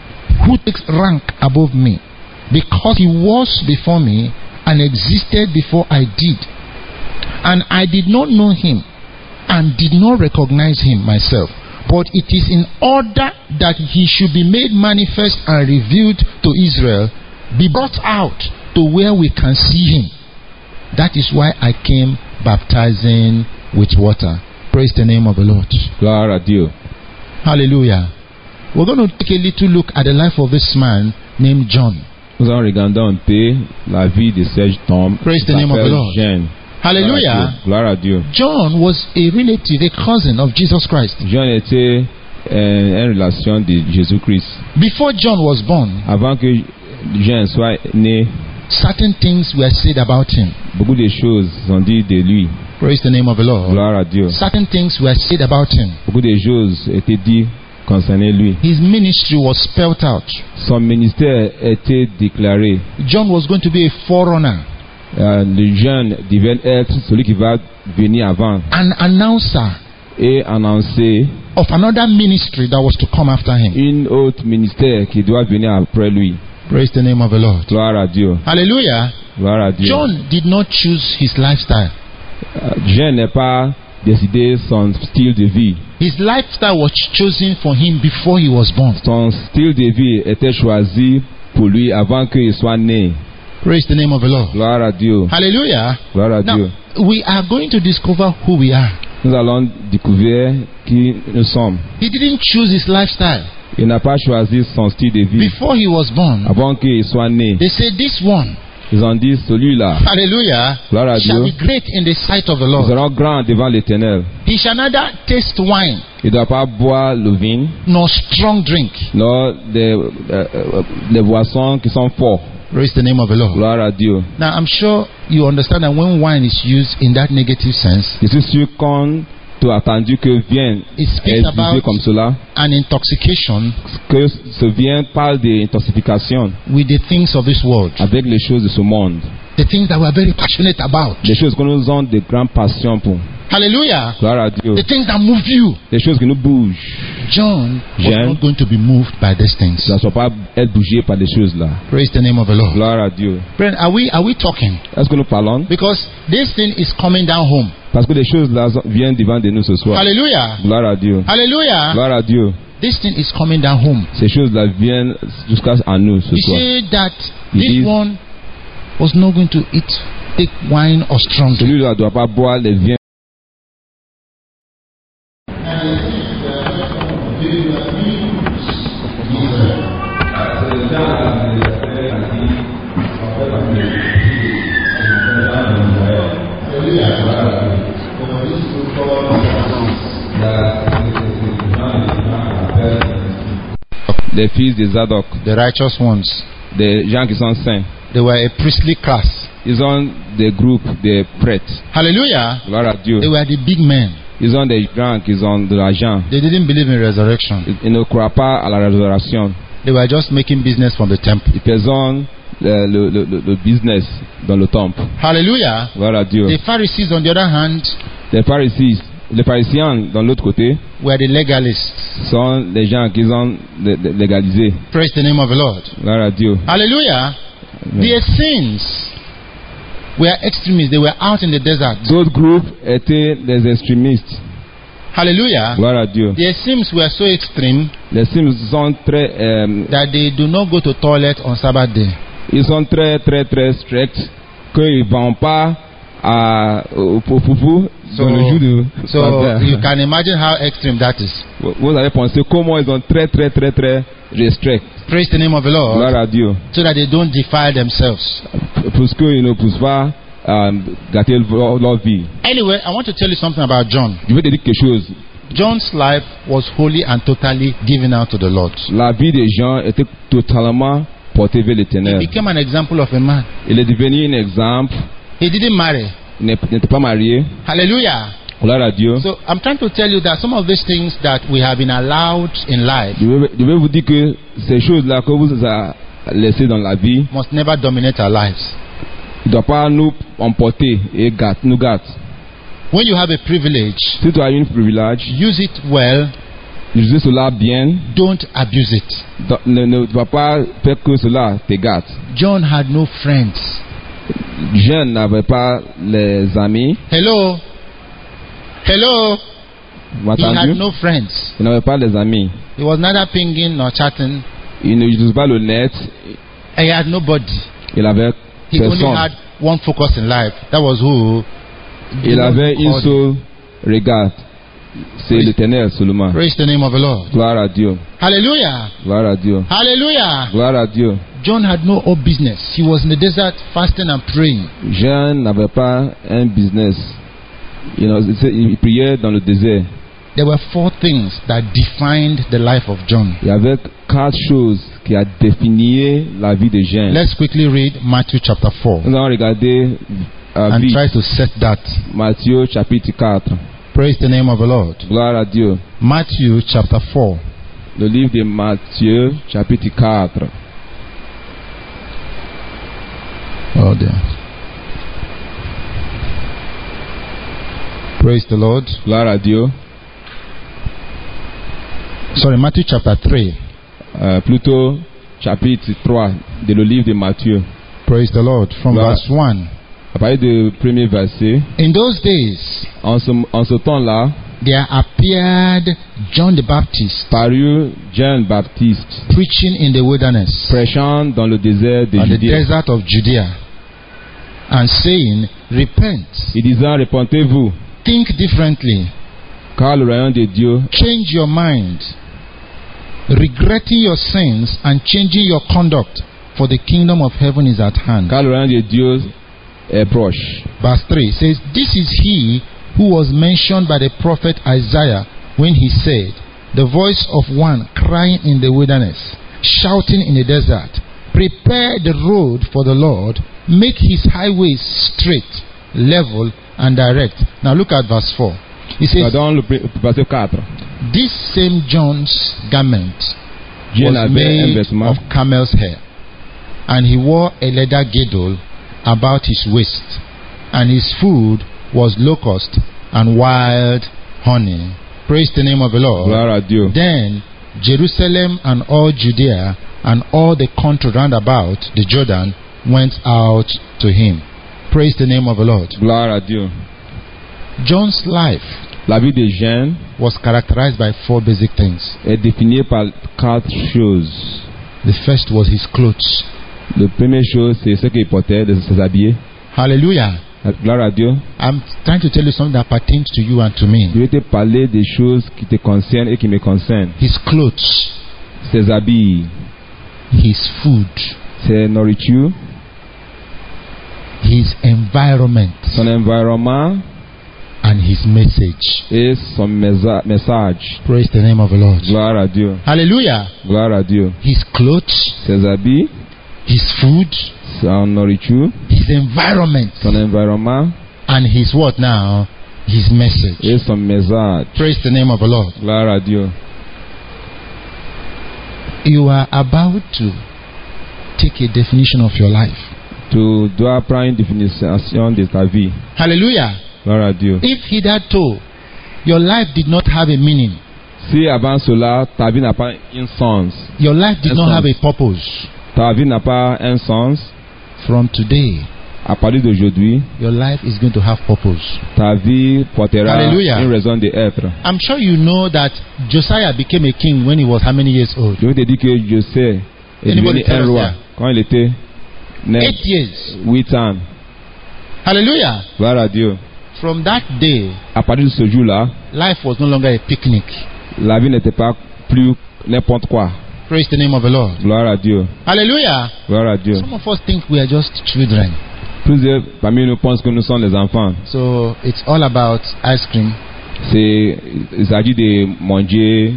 S2: who takes rank above me, because he was before me and existed before I did. And I did not know him and did not recognize him myself. But it is in order that he should be made manifest and revealed to Israel, be brought out to where we can see him. That is why I came baptizing with water. Praise the name of the Lord.
S1: Gloire à Dieu.
S2: Hallelujah. We're going to take a little look at the life of this man named John.
S1: Nous allons regarder un peu la vie de Serge Tom.
S2: Praise the name of the Lord.
S1: Jean.
S2: Hallelujah.
S1: Gloire à Dieu.
S2: John was a relative, a cousin of Jesus Christ.
S1: Jean était en relation de Jésus-Christ.
S2: Before John was born,
S1: Avant que Jean soit né,
S2: certain things were said about him.
S1: beaucoup de choses sont dites de lui.
S2: Praise the name of the Lord.
S1: Gloire à Dieu.
S2: Certain things were said about him.
S1: Beaucoup de choses étaient dites concernant lui.
S2: His ministry was spelled out.
S1: Son ministère était déclaré.
S2: John was going to be a forerunner,
S1: Le jeune devait être celui qui va venir avant
S2: an announcer
S1: et annoncer
S2: of another ministry that was to come after him.
S1: une autre ministère qui doit venir après lui.
S2: Praise the name of the Lord.
S1: Gloire à Dieu.
S2: Hallelujah.
S1: Gloire à Dieu.
S2: John did not choose his lifestyle.
S1: Jean n'a pas décidé son style de vie.
S2: His lifestyle was chosen for him before he was born.
S1: Son style de vie était choisi pour lui avant qu'il soit né.
S2: Praise the name of the Lord.
S1: Gloire à Dieu.
S2: Hallelujah.
S1: Gloire à
S2: Now,
S1: Dieu.
S2: we are going to discover who we are.
S1: Nous allons découvrir qui nous sommes.
S2: He didn't choose his lifestyle.
S1: Il n'a pas choisi son style de vie
S2: Before he was born,
S1: avant qu'il soit né.
S2: they said this one,
S1: Ils ont dit celui-là,
S2: hallelujah,
S1: gloire à
S2: shall
S1: Dieu,
S2: be great in the sight of the
S1: ils
S2: Lord.
S1: seront grands devant l'Éternel.
S2: He shall neither taste wine
S1: Il ne doit pas boire le vin,
S2: nor strong drink.
S1: non des boissons qui sont fortes.
S2: Praise the name of the Lord.
S1: Gloire à Dieu.
S2: Now, I'm sure you understand that when wine is used in that negative sense,
S1: Je suis sûr qu'on plutôt attendu que vienne
S2: It speaks
S1: exigé
S2: about
S1: comme cela,
S2: an intoxication
S1: que ce vient parle d'intoxication
S2: with the things of this world,
S1: avec les choses de ce monde,
S2: the things that we are very passionate about.
S1: les choses que nous avons de grandes passions pour.
S2: Hallelujah.
S1: Gloire à Dieu.
S2: The things that move you.
S1: Les choses qui nous bougent.
S2: John was
S1: Jean.
S2: not going to be moved by these things.
S1: Ça ne soit pas être bougé par des choses là.
S2: Praise the name of the Lord.
S1: Gloire à Dieu.
S2: Friend, are we talking?
S1: Est-ce que nous parlons?
S2: Because this thing is coming down home.
S1: Parce que les choses là viennent devant de nous ce soir.
S2: Hallelujah.
S1: Gloire à Dieu.
S2: Hallelujah.
S1: Gloire à Dieu.
S2: This thing is coming down home.
S1: Ces choses là viennent jusqu'à nous ce
S2: You
S1: soir.
S2: say that
S1: It
S2: this
S1: is-
S2: one was not going to take wine or strong drink.
S1: Celui-là ne doit pas boire les vins. Les fils des Zadok,
S2: The righteous ones,
S1: des gens qui sont saints.
S2: they were a priestly class.
S1: Ils ont des groupes de prêtres.
S2: Hallelujah.
S1: Gloire à Dieu.
S2: They were the big men.
S1: Ils ont des gens qui ont de l'argent.
S2: They didn't believe in resurrection.
S1: Ils ne croient pas à la résurrection.
S2: They were just making business from the temple.
S1: Ils faisaient le business dans le temple.
S2: Hallelujah.
S1: Gloire à Dieu.
S2: The Pharisees, on the other hand,
S1: Les pharisiens, dans l'autre côté,
S2: were the legalists.
S1: sont les gens qui ont légalisé.
S2: Praise the name of the Lord.
S1: Gloire à Dieu.
S2: Hallelujah. The Essenes were extremists. They were out in the desert.
S1: D'autres groupes étaient des extrémistes.
S2: Hallelujah.
S1: Gloire à Dieu.
S2: The Essenes were so extreme
S1: Les Sims sont très,
S2: that they do not go to toilet on Sabbath day.
S1: ils sont très stricts qu'ils ne vont pas au foufou dans le jour de.
S2: So you can imagine how extreme that is.
S1: Vous avez pensé comment ils sont très restricts.
S2: Praise the name of the Lord.
S1: Gloire à Dieu.
S2: So that they don't defile themselves.
S1: Parce qu'ils ne poussent pas gâter leur vie.
S2: Anyway, I want to tell you something about John.
S1: Je vais te dire quelque chose.
S2: John's life was wholly and totally given out to the Lord.
S1: La vie des gens était totalement portée vers
S2: He
S1: l'Éternel.
S2: became an example of a man.
S1: Il est devenu un exemple.
S2: He didn't marry.
S1: Il n'était pas marié.
S2: Hallelujah.
S1: Gloire à Dieu.
S2: So I'm trying to tell you that some of these things that we have been allowed in life
S1: Je vais vous dire que ces choses-là que vous avez laissées dans la vie
S2: must never dominate our lives.
S1: ne doivent pas nous emporter et nous gâter.
S2: When you have a privilege,
S1: Si tu as un privilège,
S2: use it well,
S1: utiliser cela bien.
S2: don't abuse it.
S1: Ne dois pas faire que cela te gâte.
S2: John had no friends.
S1: Jean n'avait pas les amis.
S2: Hello? Hello?
S1: Vous
S2: He had
S1: m'entendez?
S2: no friends.
S1: Il n'avait pas les amis.
S2: He was neither pinging nor chatting.
S1: Il n'utilisait pas le net.
S2: He had nobody.
S1: Il avait
S2: He only
S1: personne.
S2: had one focus in life. That was who?
S1: Il avait une
S2: God.
S1: seule regard. C'est
S2: Praise-
S1: l'Éternel seulement.
S2: Praise the name of the Lord.
S1: Gloire à Dieu.
S2: Hallelujah.
S1: Gloire à Dieu.
S2: Hallelujah.
S1: Gloire à Dieu.
S2: John had no old business. He was in the desert fasting and praying.
S1: Jean n'avait pas un business. Il priait dans le désert.
S2: There were 4 things that defined the life of John.
S1: Il y avait 4 choses qui a défini la vie de Jean.
S2: Let's quickly read Matthew chapter 4
S1: Nous allons regarder
S2: and
S1: vite
S2: try to set that.
S1: Matthieu chapitre 4.
S2: Praise the name of the Lord.
S1: Gloire à Dieu.
S2: Matthew chapter 4.
S1: Le livre de Matthieu chapitre 4.
S2: Oh dear. Praise the Lord.
S1: Gloire à Dieu.
S2: Sorry, Matthew chapter 3.
S1: Plutôt chapitre 3 de le livre de Matthieu.
S2: Praise the Lord. From
S1: Gloire.
S2: verse 1.
S1: À partir du premier verset.
S2: In those days,
S1: En ce temps-là,
S2: there appeared John the Baptist
S1: parut Jean Baptiste,
S2: preaching in the wilderness,
S1: prêchant dans le désert de
S2: on the
S1: Judée,
S2: desert of Judea, and saying, Repent,
S1: et disant, répentez-vous,
S2: think differently,
S1: car le royaume de Dieu
S2: change your mind, regretting your sins and changing your conduct, for the kingdom of heaven is at hand.
S1: car le royaume de Dieu est proche.
S2: Verse 3 says, This is he who was mentioned by the prophet Isaiah when he said, The voice of one crying in the wilderness, shouting in the desert, Prepare the road for the Lord, make his highways straight, level, and direct. Now look at verse 4. He says,
S1: Dans le verset 4,
S2: this same John's garment
S1: Jean
S2: was
S1: avait un
S2: made
S1: vêtement
S2: of camel's hair, and he wore a leather girdle about his waist, and his food was locust and wild honey. Praise the name of the Lord.
S1: gloire à Dieu.
S2: Then Jerusalem and all Judea and all the country round about the Jordan went out to him. Praise the name of the Lord.
S1: Gloire à Dieu.
S2: John's life
S1: La vie de Jean
S2: was characterized by 4 basic things.
S1: est définie par 4 choses.
S2: The first was his clothes.
S1: La première chose, c'est ce qu'il portait, de ses habillés.
S2: Hallelujah.
S1: Gloire à Dieu.
S2: I'm trying to tell you something that pertains to you and to me.
S1: Je vais te parler des choses qui te concernent et qui me concernent.
S2: His clothes,
S1: Ses habits,
S2: his food,
S1: ses nourritures,
S2: his environment,
S1: son environnement
S2: and his message.
S1: et son message.
S2: Praise the name of the Lord.
S1: Gloire à Dieu.
S2: Hallelujah.
S1: Gloire à Dieu.
S2: His clothes,
S1: Ses habits,
S2: his food,
S1: son nourriture,
S2: his environment,
S1: son environnement
S2: and his what now? His message.
S1: et son message.
S2: Praise the name of the Lord.
S1: Gloire à Dieu.
S2: You are about to take a definition of your life.
S1: Tu dois prendre une définition de ta vie.
S2: Hallelujah.
S1: Gloire à Dieu.
S2: If hitherto your life did not have a meaning,
S1: Si avant cela, ta vie n'a pas un sens,
S2: your life did not have a purpose,
S1: ta vie n'a pas un sens,
S2: from today
S1: à partir d'aujourd'hui,
S2: your life is going to have purpose.
S1: ta vie portera
S2: Hallelujah.
S1: une raison d'être.
S2: I'm sure you know that Josiah became a king when he was how many years old?
S1: Je vais te dire que je sais, est
S2: Anybody
S1: devenu
S2: tell
S1: un
S2: us
S1: roi
S2: that?
S1: quand il était
S2: 8 years.
S1: 8 ans.
S2: Hallelujah.
S1: Gloire à Dieu.
S2: From that day,
S1: À partir de ce jour-là,
S2: life was no longer a picnic.
S1: la vie n'était pas plus n'importe quoi.
S2: Praise the name of the Lord.
S1: Gloire à Dieu.
S2: Hallelujah.
S1: Gloire à Dieu.
S2: Some of us think we are just children.
S1: Plusieurs parmi nous pensent que nous sommes les enfants.
S2: So it's all about ice cream
S1: Il s'agit de manger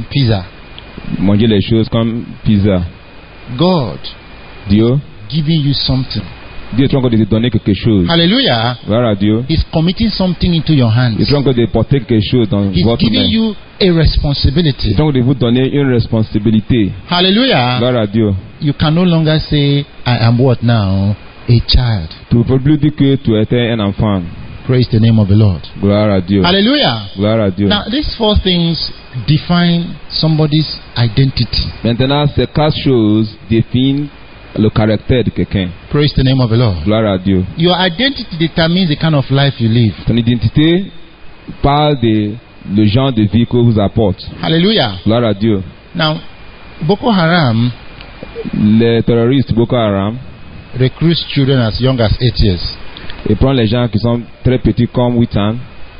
S1: les choses comme pizza.
S2: God
S1: Dieu
S2: giving you something.
S1: Dieu est en train de te donner quelque chose.
S2: Hallelujah.
S1: Gloire à Dieu.
S2: He's committing something into your hands.
S1: Il est en train de porter quelque chose dans
S2: He's
S1: votre
S2: giving
S1: main.
S2: you a
S1: Il
S2: responsibility.
S1: est en train de vous donner une responsabilité.
S2: Hallelujah.
S1: Gloire à Dieu.
S2: You can no longer say, I am what now? A child.
S1: Tu ne peux plus dire que tu étais un enfant.
S2: Praise the name of the Lord.
S1: Gloire à Dieu.
S2: Hallelujah.
S1: Gloire à Dieu.
S2: Now, these 4 things define somebody's identity.
S1: Maintenant, ces 4 choses définissent le caractère de quelqu'un.
S2: Praise the name of the Lord.
S1: Gloire à Dieu.
S2: Your identity determines the kind of life you live.
S1: Ton identité parle de le genre de vie que vous apporte.
S2: Hallelujah.
S1: Gloire à Dieu.
S2: Now, Boko Haram
S1: Les terroristes Boko Haram,
S2: recruits children as young as 8 years.
S1: ils prennent les gens qui sont très petits comme 8 ans.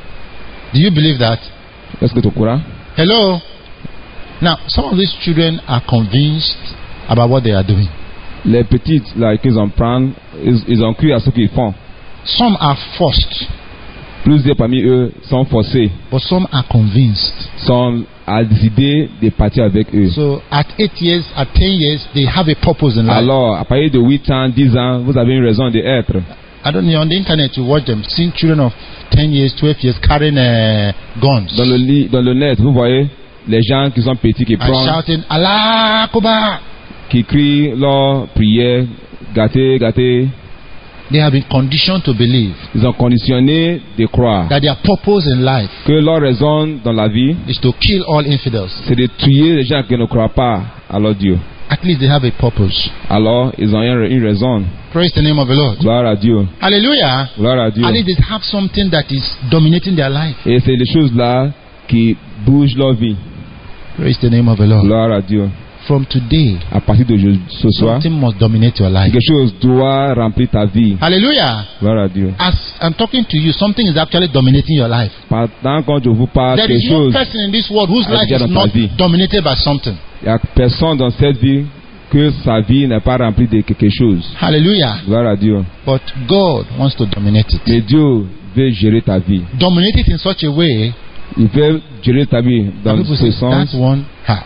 S2: Do you believe that?
S1: Est-ce que tu crois?
S2: Hello? Now, some of these children are convinced about what they are doing.
S1: Les petits là qu'ils en prennent, ils ont cru à ce qu'ils font.
S2: Some are forced,
S1: Plusieurs parmi eux sont forcés,
S2: but some are convinced.
S1: sont à décider de partir avec eux.
S2: So, at 8 years, at 10 years, they have a purpose in life.
S1: Alors, à partir de 8 ans, 10 ans, vous avez une raison d'être.
S2: I don't know, on the internet you watch them, seeing children of 10 years, 12 years carrying guns
S1: Dans le net, vous voyez les gens qui sont petits qui
S2: and
S1: prennent,
S2: shouting, Allah Akbar.
S1: qui crient leur prière, gâté, gâté.
S2: They have been conditioned to believe
S1: Ils ont conditionné de croire
S2: that their purpose in life
S1: que leur raison dans la vie,
S2: is to kill all infidels.
S1: c'est de tuer les gens qui ne croient pas à leur Dieu.
S2: At least they have a purpose.
S1: Alors, ils ont une raison.
S2: Praise the name of the Lord.
S1: Gloire à Dieu.
S2: Hallelujah.
S1: Gloire à Dieu.
S2: At least they have something that is dominating their life.
S1: Et c'est les choses-là qui bougent leur vie.
S2: Praise the name of the Lord.
S1: Gloire à Dieu.
S2: From today,
S1: À partir de ce soir,
S2: something must dominate your life.
S1: quelque chose doit remplir ta vie.
S2: Hallelujah.
S1: Gloire à Dieu.
S2: As I'm talking to you, something is actually dominating your life.
S1: Pendant quand je vous parle,
S2: There
S1: quelque
S2: is no
S1: chose,
S2: person in this world whose
S1: a
S2: life
S1: déjà
S2: is
S1: dans ta
S2: not
S1: vie.
S2: dominated by something.
S1: il n'y a personne dans cette vie que sa vie n'est pas remplie de quelque chose.
S2: Hallelujah.
S1: Gloire à Dieu.
S2: But God wants to dominate it.
S1: Mais Dieu veut gérer ta vie.
S2: Dominate it in such a way
S1: Il veut gérer ta vie
S2: that
S1: dans
S2: people
S1: ce
S2: say,
S1: sens.
S2: that one, ha.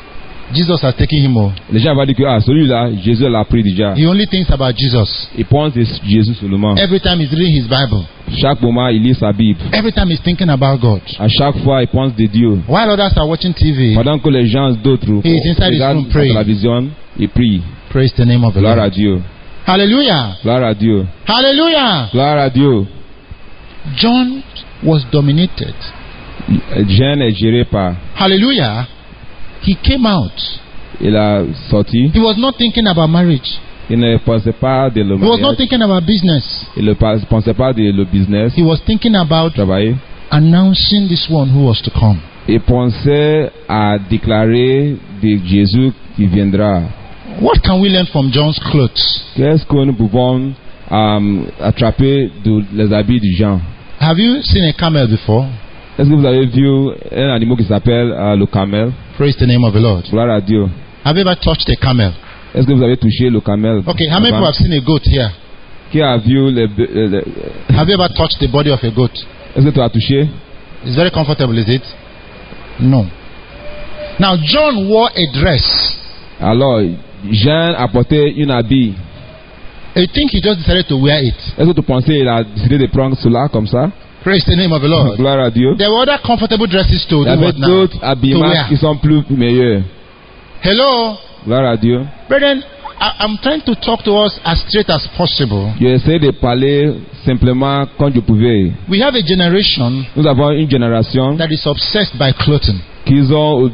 S2: Jesus has taken him home.
S1: Les gens vont dire que celui-là, Jésus l'a pris déjà.
S2: He only thinks about Jesus.
S1: Il pense de Jésus seulement.
S2: Every time he's reading his Bible,
S1: Chaque moment, il lit sa Bible.
S2: every time he's thinking about God.
S1: À chaque fois, il pense de Dieu.
S2: While others are watching TV,
S1: Pendant que les gens d'autres
S2: he is inside his room
S1: regardent la
S2: praying.
S1: télévision, il prie.
S2: Praise the name of the
S1: Gloire
S2: Lord.
S1: à Dieu.
S2: Hallelujah.
S1: Gloire à Dieu.
S2: Hallelujah.
S1: Gloire à Dieu.
S2: John was dominated.
S1: Jean est géré par.
S2: Hallelujah. He came out.
S1: Il a sorti.
S2: He was not thinking about marriage.
S1: Il ne pensait pas de le
S2: He was not
S1: mariage.
S2: thinking about business.
S1: Il ne pensait pas de le business.
S2: He was thinking about
S1: Travailler.
S2: announcing this one who was to come.
S1: Il pensait à déclarer de Jésus qui viendra.
S2: What can we learn from John's clothes?
S1: Qu'est-ce que nous pouvons attraper de les habits de Jean?
S2: Have you seen a camel before?
S1: Est-ce que vous avez vu un animal qui s'appelle le camel?
S2: Praise the name of the Lord.
S1: Gloire à Dieu.
S2: Have you ever touched a camel?
S1: Est-ce que vous avez touché le camel?
S2: Okay, how many people have seen a goat here?
S1: Qui a vu
S2: Have you ever touched the body of a goat?
S1: Est-ce que tu as touché?
S2: It's very comfortable, is it? No. Now, John wore a dress.
S1: Alors, Jean a porté une habit.
S2: I think he just decided to wear it.
S1: Est-ce que tu pensais qu'il a décidé de prendre cela comme ça?
S2: Praise the name of the Lord.
S1: Gloire à Dieu.
S2: There were other comfortable dresses to
S1: Il y
S2: do
S1: avait
S2: what now?
S1: d'autres
S2: To
S1: habillements
S2: wear.
S1: qui sont plus meilleurs.
S2: Hello?
S1: Gloire à Dieu.
S2: Brethren, I'm trying to talk to us as straight as possible.
S1: J'ai essayé de parler simplement quand je pouvais.
S2: We have a generation
S1: Nous avons une génération
S2: that is obsessed by clothing.
S1: qui sont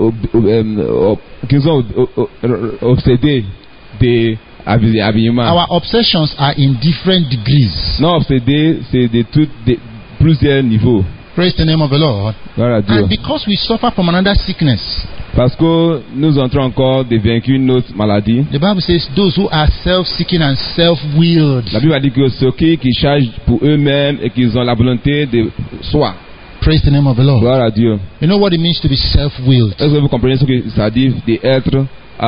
S1: obsédés des habillements.
S2: Our obsessions are in different degrees.
S1: Non obsédés, c'est de plusieurs niveaux.
S2: Praise the name of the Lord.
S1: Gloire à Dieu.
S2: And because we suffer from another sickness,
S1: Parce que nous entrons encore de vaincre une autre maladie.
S2: the Bible says those who are self-seeking and self-willed.
S1: La Bible a dit que ceux qui cherchent pour eux-mêmes et qui ont la volonté de soi.
S2: Praise the name of the Lord.
S1: Gloire à Dieu.
S2: You know what it means to be self-willed?
S1: Est-ce que vous comprenez ce que ça dit d'être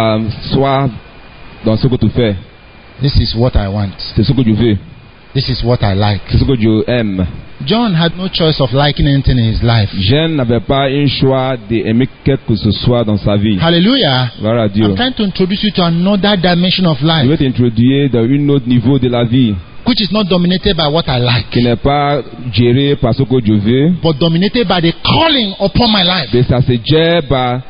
S1: soi dans ce que tu fais?
S2: This is what I want.
S1: C'est ce que je veux.
S2: This is what I like.
S1: C'est ce que je aime.
S2: John had no choice of liking anything in his life.
S1: Jean n'avait pas un choix d'aimer quelque que ce soit dans sa vie.
S2: Hallelujah.
S1: Gloire à Dieu.
S2: I'm trying to introduce you to another dimension of
S1: Je
S2: life,
S1: vais t'introduire dans un autre niveau de la vie
S2: which is not dominated by what I like,
S1: qui n'est pas géré par ce que je veux,
S2: but dominated by the calling upon my life.
S1: mais ça se gère par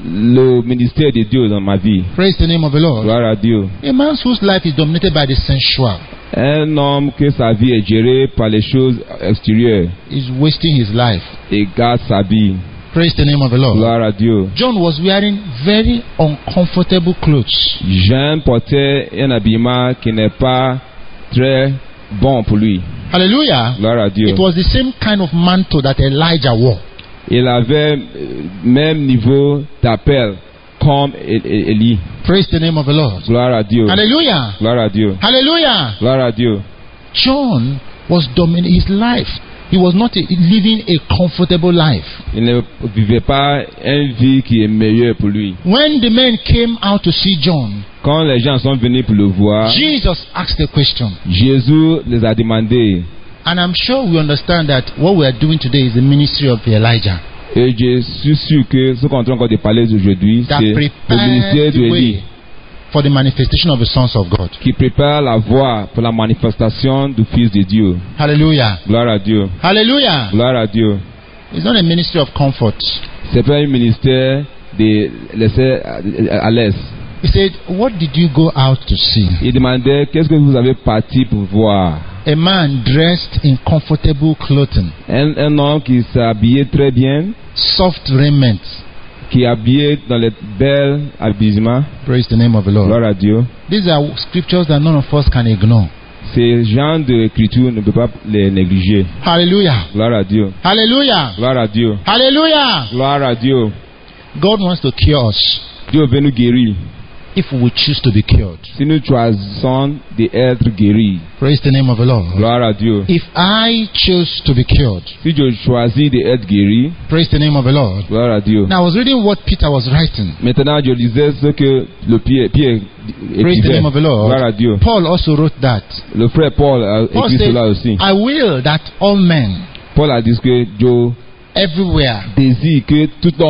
S1: le ministère de Dieu dans ma vie.
S2: Praise the name of the Lord.
S1: Gloire à Dieu.
S2: A man whose life is dominated by the sensual
S1: Un homme que sa vie est gérée par les choses extérieures
S2: is wasting his life.
S1: et garde sa vie.
S2: Praise the name of the Lord.
S1: Gloire à Dieu.
S2: John was wearing very uncomfortable clothes.
S1: Jean portait un habillement qui n'est pas très bon pour lui.
S2: Hallelujah.
S1: Gloire à Dieu.
S2: It was the same kind of mantle that Elijah wore.
S1: Il avait même niveau d'appel comme Élie.
S2: Praise the name of the Lord.
S1: Gloire à Dieu.
S2: Hallelujah.
S1: Gloire à Dieu.
S2: Hallelujah.
S1: Gloire à Dieu.
S2: John was dominating his life. He was not living a comfortable life.
S1: Il ne vivait pas une vie qui est meilleure pour lui.
S2: When the men came out to see John,
S1: Quand les gens sont venus pour le voir,
S2: Jesus asked a question.
S1: Jésus les a demandé,
S2: And I'm sure we understand that what we are doing today is the ministry of Elijah.
S1: et je suis sûr que ce qu'on est en train de parler aujourd'hui,
S2: That
S1: c'est le ministère
S2: prepares the
S1: d'Élie
S2: way for the manifestation of the sons of God.
S1: qui prépare la voie pour la manifestation du Fils de Dieu.
S2: Hallelujah.
S1: Gloire à Dieu.
S2: Hallelujah.
S1: Gloire à Dieu.
S2: It's not a ministry of comfort.
S1: C'est pas un ministère de laisser à l'aise.
S2: He said, what did you go out to see?
S1: Il demandait, qu'est-ce que vous avez parti pour voir?
S2: A man dressed in comfortable clothing,
S1: Un homme qui s'habillait très bien,
S2: soft raiment.
S1: qui est habillé dans les belles habillements.
S2: Praise the name of the Lord.
S1: Gloire à Dieu.
S2: These are scriptures that none of us can ignore.
S1: Ces genres d'écriture ne peut pas les négliger.
S2: Hallelujah.
S1: Gloire à Dieu.
S2: Hallelujah.
S1: Gloire à Dieu.
S2: Hallelujah.
S1: Gloire à Dieu.
S2: God wants to cure us
S1: Dieu veut nous guérir.
S2: if we choose to be cured.
S1: Si nous choisissons d'être guéris.
S2: Praise the name of the Lord.
S1: Gloire à Dieu.
S2: If I choose to be cured,
S1: Si je choisis d'être guéri,
S2: praise the name of the Lord.
S1: gloire à Dieu.
S2: Now I was reading what Peter was writing.
S1: Maintenant, je lisais ce que le Pierre
S2: Praise the
S1: écrivait.
S2: name of the Lord.
S1: Gloire à Dieu.
S2: Paul also wrote that.
S1: Le frère Paul a
S2: Paul
S1: écrit
S2: said,
S1: cela aussi.
S2: I will that all men
S1: Paul a dit que je
S2: everywhere
S1: désire que tout homme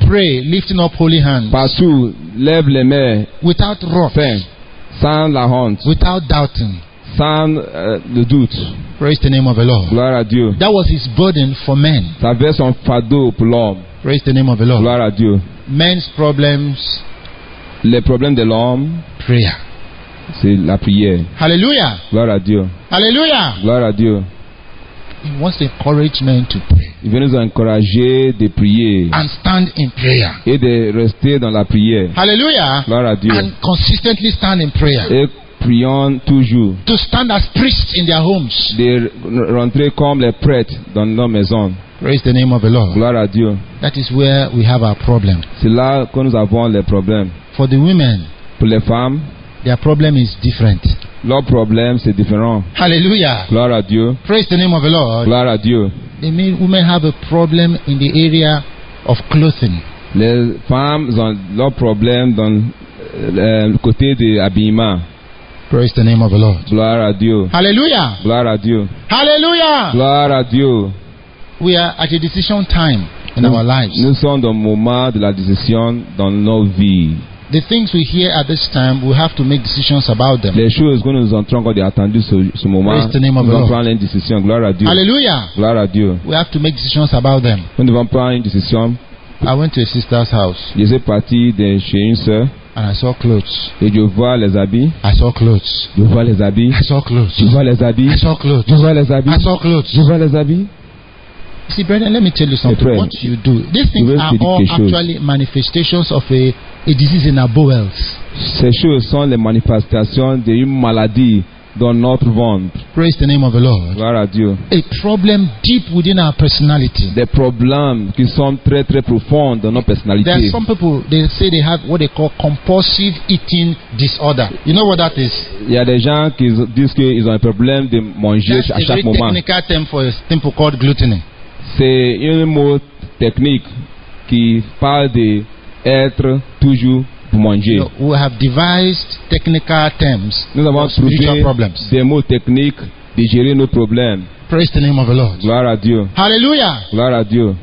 S2: pray, lifting up holy hands,
S1: Partout, lève les mains,
S2: without wrath,
S1: fin, sans la honte,
S2: without doubting.
S1: sans le doute.
S2: Praise the name of the Lord.
S1: Gloire à Dieu.
S2: That was his burden for men.
S1: Ça avait son fardeau pour l'homme.
S2: Praise the name of the Lord.
S1: Gloire à Dieu.
S2: Men's problems,
S1: Les problèmes de l'homme,
S2: prayer.
S1: c'est la prière.
S2: Hallelujah.
S1: Gloire à Dieu.
S2: Hallelujah.
S1: Gloire à Dieu.
S2: He wants to encourage men to pray
S1: Il veut nous encourager de prier
S2: and stand in prayer.
S1: et de rester dans la prière.
S2: Hallelujah.
S1: Gloire à Dieu.
S2: And consistently stand in prayer.
S1: Et prions toujours.
S2: To stand as priests in their homes.
S1: De rentrer comme les prêtres dans nos maisons.
S2: Praise the name of the Lord.
S1: Gloire à Dieu.
S2: That is where we have our problem.
S1: C'est là que nous avons les problèmes.
S2: For the women,
S1: Pour les femmes,
S2: their problem is different.
S1: leur problème c'est différent.
S2: Hallelujah.
S1: Gloire à Dieu.
S2: Praise the name of the Lord.
S1: Gloire à Dieu.
S2: The women have a problem in the area of clothing.
S1: Les femmes ont leur problème dans le côté de l'habillement.
S2: Praise the name of the Lord.
S1: Gloire à Dieu.
S2: Hallelujah.
S1: Gloire à Dieu.
S2: Hallelujah.
S1: Gloire à Dieu.
S2: We are at a decision time in our lives.
S1: Nous sommes dans le moment de la décision dans nos vies.
S2: The things we hear at this time, we have to make decisions about them.
S1: Les choses que nous sommes encore attendus ce moment,
S2: Praise the name
S1: nous
S2: of the
S1: devons
S2: Lord.
S1: prendre une décision. Gloire à Dieu.
S2: Hallelujah.
S1: Gloire à Dieu.
S2: We have to make decisions about them.
S1: Nous devons prendre une décision.
S2: I went to a sister's house
S1: Je suis parti de chez une sœur
S2: and I saw clothes.
S1: et je vois les habits.
S2: I saw clothes.
S1: Je vois les habits.
S2: I saw clothes.
S1: Je vois les habits.
S2: I saw clothes.
S1: Je vois les habits.
S2: I saw clothes.
S1: Je vois les habits.
S2: See, brethren, let me tell you something.
S1: friend,
S2: What you do, these things
S1: veux
S2: are
S1: te dire
S2: all
S1: quelque chose.
S2: actually manifestations of a disease in our bowels.
S1: Ces choses sont les manifestations d'une maladie dans notre ventre.
S2: Praise the name of the Lord.
S1: Gloire à Dieu.
S2: A problem deep within our personality.
S1: Des problèmes qui sont très très profonds dans nos
S2: There are
S1: personnalités.
S2: some people, they say they have what they call compulsive eating disorder. You know what that is?
S1: Il y a des gens qui disent qu'ils ont un problème de manger
S2: That's
S1: à
S2: a very
S1: chaque moment.
S2: technical term for a thing called gluttony.
S1: C'est un mot technique qui parle d'être toujours pour manger.
S2: You know, we have devised technical terms
S1: Nous avons
S2: for spiritual
S1: trouvé
S2: problems.
S1: des mots techniques de gérer nos problèmes.
S2: Praise the name of the Lord.
S1: Gloire à Dieu.
S2: Hallelujah.
S1: Gloire à Dieu.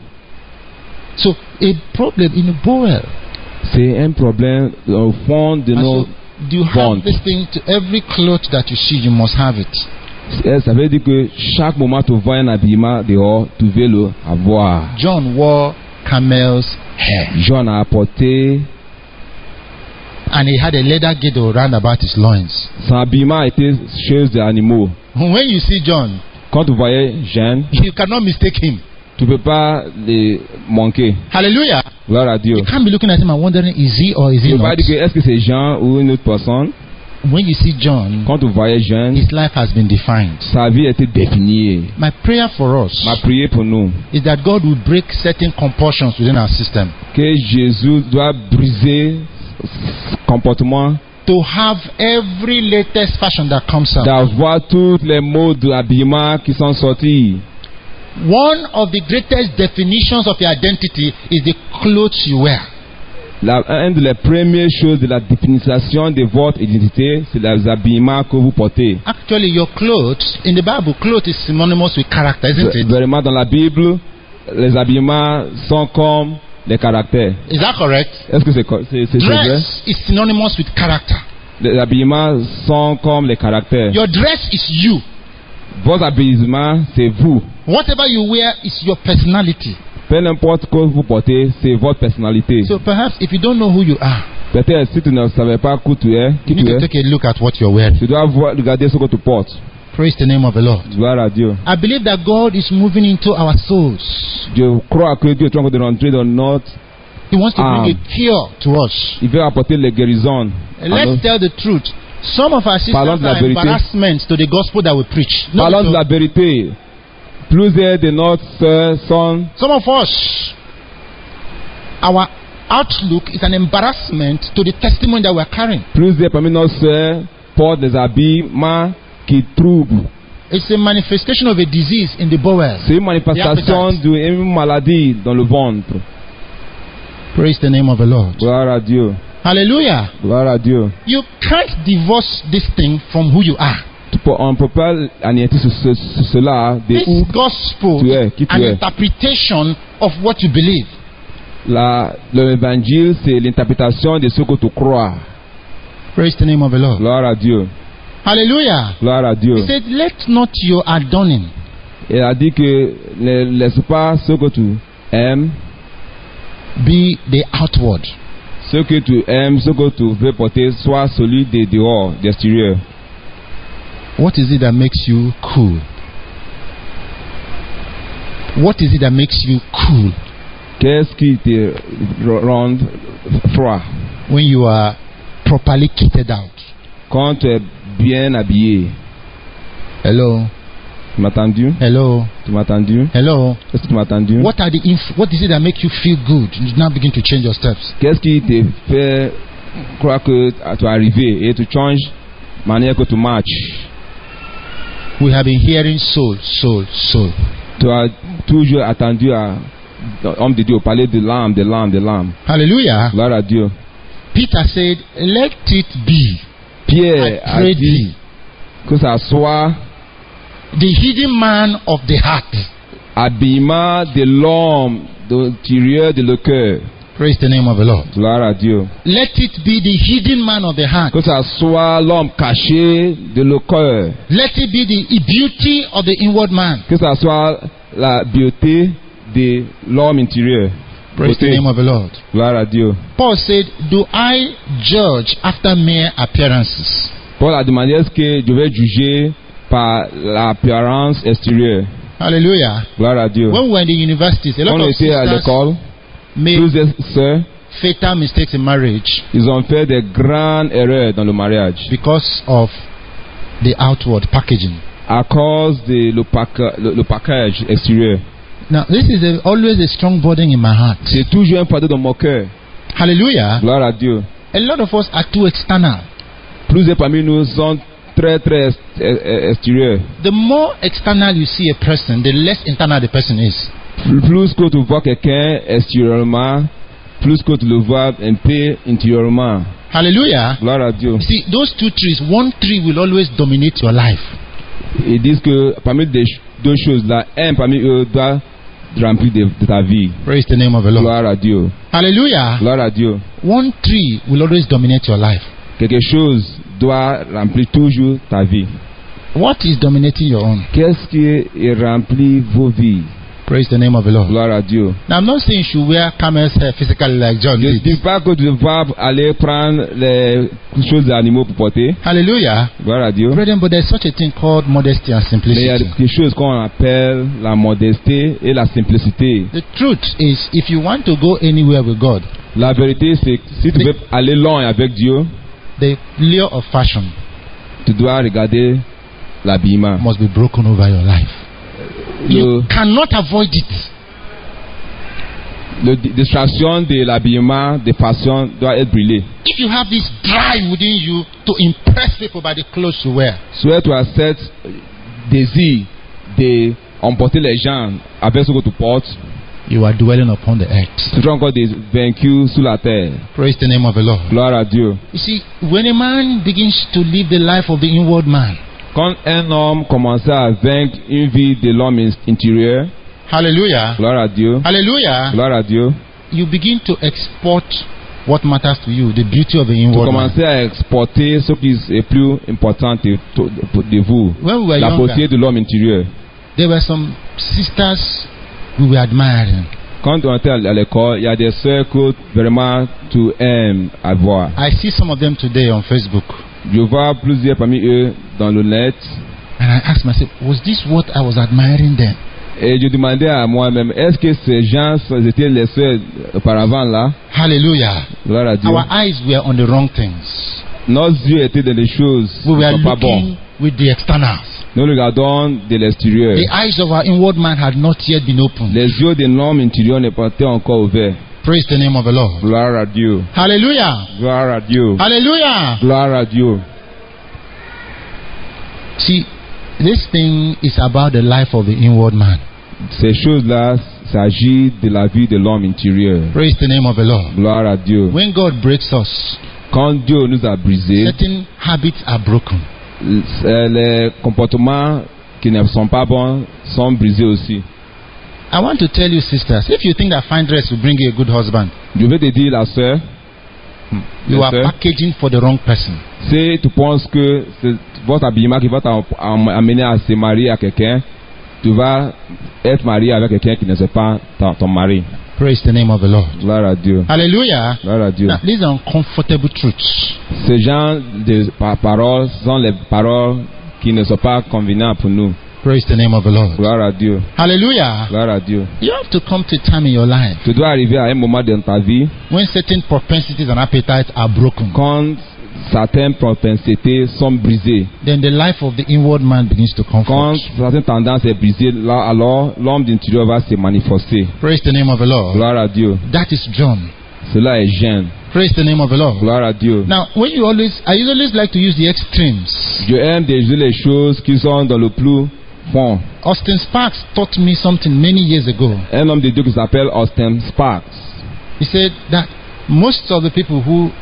S2: So a problem in a bowel.
S1: C'est un problème au fond de
S2: And
S1: nos
S2: so, do you have
S1: ventres.
S2: this thing to every cloth that you see, you must have it.
S1: Ça veut dire que chaque moment tu vois un habillement dehors, tu veux le avoir.
S2: John wore camel's hair
S1: John a apporté,
S2: and he had a leather girdle round about his loins.
S1: son habillement était chose des animaux.
S2: When you see John,
S1: Quand tu voyais Jean,
S2: you cannot mistake him.
S1: tu ne peux pas les manquer.
S2: Hallelujah.
S1: Gloire à Dieu.
S2: You can't be looking at him and wondering, is he or is
S1: Tu
S2: he
S1: ne peux
S2: not?
S1: pas dire que est-ce que c'est Jean ou une autre personne.
S2: When you see John,
S1: Quand tu voyais Jean,
S2: his life has been defined.
S1: sa vie était définie.
S2: My prayer for us
S1: Ma prière pour nous,
S2: is that God will break certain compulsions within our system
S1: que Jésus doit briser ce comportement
S2: to have every latest fashion that comes out.
S1: d'avoir tous les mots d'habillement qui sont sortis.
S2: One of the greatest definitions of your identity is the clothes you wear.
S1: Une des premières choses de la définition de votre identité, c'est les habillements que vous portez.
S2: Actually, your clothes, in the Bible, clothes is synonymous with character, isn't it?
S1: Vraiment, dans la Bible, les habillements sont comme les caractères.
S2: Is that correct?
S1: Est-ce que c'est vrai?
S2: Dress is synonymous with character.
S1: Les habillements sont comme les caractères.
S2: Your dress is you.
S1: Votre habillement, c'est vous.
S2: Whatever you wear is your personality.
S1: Peu importe ce que vous portez, c'est votre personnalité.
S2: So perhaps if you don't know who you are,
S1: Peut-être si tu ne savais pas qui tu es,
S2: you need to take a look at what you're wearing.
S1: tu dois regarder ce que tu portes.
S2: Praise the name of the Lord.
S1: Gloire à Dieu.
S2: I believe that God is moving into our souls.
S1: Je crois que Dieu est en train de rentrer dans notre...
S2: He wants to bring a cure to us.
S1: Il veut apporter les guérisons.
S2: Let's tell the truth. Some of our sisters
S1: Parlons de la
S2: are
S1: vérité.
S2: embarrassments to the gospel that we preach. No,
S1: Parlons
S2: no.
S1: de la vérité. Plusieurs de nos sœurs sont...
S2: Some of us, our outlook is an embarrassment to the testimony that we are carrying.
S1: Plusieurs parmi nos sœurs portent des habillements qui troublent.
S2: It's a manifestation of a disease in the bowels.
S1: C'est une manifestation
S2: The
S1: d'une maladie dans le ventre.
S2: Praise the name of the Lord.
S1: Gloire à Dieu.
S2: Hallelujah.
S1: Gloire à Dieu.
S2: You can't divorce this thing from who you are.
S1: On ne peut pas anéantir cela de
S2: This
S1: où
S2: gospel
S1: tu es, qui
S2: is
S1: tu
S2: an
S1: es.
S2: interpretation of what you believe.
S1: L'évangile, c'est l'interprétation de ce que tu crois.
S2: Praise the name of the Lord.
S1: Gloire à Dieu.
S2: Hallelujah.
S1: Gloire à Dieu.
S2: He said, let not your adorning
S1: Il a dit que ne laisse pas ce que tu aimes,
S2: be the outward,
S1: ce que tu aimes, ce que tu veux porter, soit celui de dehors, d'extérieur.
S2: What is it that makes you cool? What is it that makes you cool
S1: Qu'est-ce qui te rend froid
S2: when you are properly kitted out?
S1: quand tu es bien habillé?
S2: Hello?
S1: Tu m'as entendu?
S2: Hello?
S1: Tu m'as entendu?
S2: Hello?
S1: Est-ce que tu m'as entendu?
S2: What is it that makes you feel good? You now begin to change your steps.
S1: Qu'est-ce qui te fait croire que tu es arrivé et tu changes la manière que tu marches?
S2: We have been hearing soul, soul, soul.
S1: Tu as toujours attendu à l'homme de Dieu parler de l'âme, de l'âme, de l'âme.
S2: Hallelujah.
S1: Gloire à Dieu.
S2: Peter said, let it be.
S1: Pierre
S2: I
S1: a
S2: pray
S1: dit
S2: thee.
S1: que ça soit
S2: The hidden man of the heart.
S1: habillement de l'homme, de l'intérieur de le cœur.
S2: Praise the name of the Lord.
S1: Gloire à Dieu.
S2: Let it be the hidden man of the heart.
S1: Que ça soit l'homme caché de le cœur.
S2: Let it be the beauty of the inward man.
S1: Que ça soit la beauté de l'homme intérieur.
S2: Praise the name of the Lord.
S1: Gloire à Dieu.
S2: Paul said, do I judge after mere appearances?
S1: Paul a demandé est-ce que je vais juger par l'apparence extérieure.
S2: Hallelujah.
S1: Gloire à Dieu.
S2: When we were in the universities, a
S1: Quand
S2: lot
S1: on
S2: of
S1: était à
S2: sisters
S1: l'école,
S2: made
S1: plusieurs sœurs,
S2: fatal mistakes in marriage
S1: ils ont fait des grandes erreurs dans le mariage
S2: because of the outward packaging.
S1: à cause de le package extérieur.
S2: Now, this is always a strong burden in my heart.
S1: C'est toujours un fardeau dans mon cœur.
S2: Hallelujah.
S1: Gloire à Dieu.
S2: A lot of us are too external.
S1: Plusieurs parmi nous sont très extérieurs.
S2: The more external you see a person, the less internal the person is.
S1: Plus que tu vois quelqu'un extérieurement, plus que tu le vois un peu intérieurement.
S2: Hallelujah.
S1: Gloire à Dieu.
S2: You see, those two trees, one tree will always dominate your life.
S1: Ils disent que parmi les deux choses là, un parmi eux doit remplir de ta vie.
S2: Praise the name of the Lord.
S1: Gloire à Dieu.
S2: Hallelujah.
S1: Gloire à Dieu.
S2: One tree will always dominate your life.
S1: Quelque chose doit remplir toujours ta vie.
S2: What is dominating your own?
S1: Qu'est-ce qui remplit vos vies?
S2: Praise the name of the Lord.
S1: Gloire à Dieu.
S2: Now, I'm not saying you should wear camel's hair physically like John
S1: Je ne
S2: did.
S1: dis pas que tu vas aller prendre les choses des animaux pour porter.
S2: Hallelujah.
S1: Gloire à Dieu.
S2: Brethren, but there's such a thing called modesty and
S1: Mais il y a
S2: simplicity.
S1: quelque chose qu'on appelle la modestie et la simplicité.
S2: The truth is, if you want to go anywhere with God,
S1: La vérité, c'est que si tu veux aller loin avec Dieu,
S2: the lure of fashion
S1: tu dois regarder l'habillement.
S2: must be broken over your life. You cannot avoid it.
S1: La distraction de l'habillement, de façon, doit être brûlée.
S2: If you have this drive within you to impress people by the clothes you wear,
S1: Soit tu as cet désir d'emporter les gens avec ce que tu portes,
S2: you are dwelling upon the earth.
S1: tu seras encore des vaincus sur la terre.
S2: Praise the name of the Lord.
S1: Gloire à Dieu.
S2: You see, when a man begins to live the life of the inward man,
S1: Quand un homme commence à vaincre une vie de l'homme intérieur,
S2: hallelujah,
S1: gloire à Dieu,
S2: hallelujah,
S1: gloire à Dieu,
S2: you begin to export what matters to you, the beauty of the
S1: tu
S2: inward man.
S1: commences à exporter ce qui est plus important de vous,
S2: When we were
S1: la beauté
S2: younger,
S1: de l'homme intérieur.
S2: there were some sisters we were admiring.
S1: Quand on était à l'école, il y a des sœurs que vraiment tu aimes avoir.
S2: I see some of them today on Facebook.
S1: Je vois plusieurs parmi eux dans le net
S2: And I asked myself, was this what I was admiring then?
S1: et je demandais à moi-même, est-ce que ces gens étaient les sœurs auparavant là?
S2: Hallelujah.
S1: Gloire à Dieu.
S2: Our eyes were on the wrong things.
S1: Nos yeux étaient dans les choses qui
S2: We
S1: ne
S2: were
S1: sont pas bonnes.
S2: looking with the externals.
S1: Nous regardons de l'extérieur.
S2: The eyes of our inward man had not yet been opened.
S1: Les yeux de l'homme intérieur n'est pas encore ouverts.
S2: Praise the name of the Lord.
S1: Gloire à Dieu.
S2: Hallelujah.
S1: Gloire à Dieu.
S2: Hallelujah.
S1: Gloire à Dieu.
S2: See, this thing is about the life of the inward man.
S1: Ces choses-là s'agit de la vie de l'homme intérieur.
S2: Praise the name of the Lord.
S1: Gloire à Dieu.
S2: When God breaks us,
S1: Quand Dieu nous a brisés,
S2: certain habits are broken.
S1: les comportements qui ne sont pas bons sont brisés aussi.
S2: I want to tell you, sisters, if you think that fine dress will bring you a good husband,
S1: Je vais te dire, la sœur,
S2: you are packaging for the wrong person.
S1: si tu penses que c'est votre habillement qui va t'amener à se marier à quelqu'un, tu vas être marié avec quelqu'un qui ne sait pas ton mari.
S2: Praise the name of the Lord.
S1: Gloire à Dieu.
S2: Hallelujah.
S1: Gloire à Dieu.
S2: Now, these are uncomfortable truths.
S1: Ces genre de paroles sont les paroles qui ne sont pas convenables pour nous.
S2: Praise the name of the Lord.
S1: Gloire à Dieu.
S2: Hallelujah.
S1: Gloire à Dieu.
S2: You have to come to a time in your life
S1: Tu dois arriver à un moment dans ta vie
S2: when certain propensities and appetites are broken.
S1: quand certaines propensités sont brisées.
S2: Then the life of the inward man begins to come
S1: Quand
S2: forth.
S1: certaines tendances sont brisées, là, alors l'homme d'intérieur va se manifester.
S2: Praise the name of the Lord.
S1: Gloire à Dieu.
S2: That is John.
S1: Cela est jeune.
S2: Praise the name of the Lord.
S1: Gloire à Dieu.
S2: Now, I always like to use the extremes.
S1: Je aime déjà les choses qui sont dans le plus fond.
S2: Austin Sparks taught me something many years ago.
S1: Un homme de Dieu qui s'appelle Austin Sparks.
S2: He said that most of the people who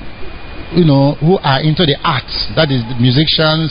S2: are into the arts, that is the musicians,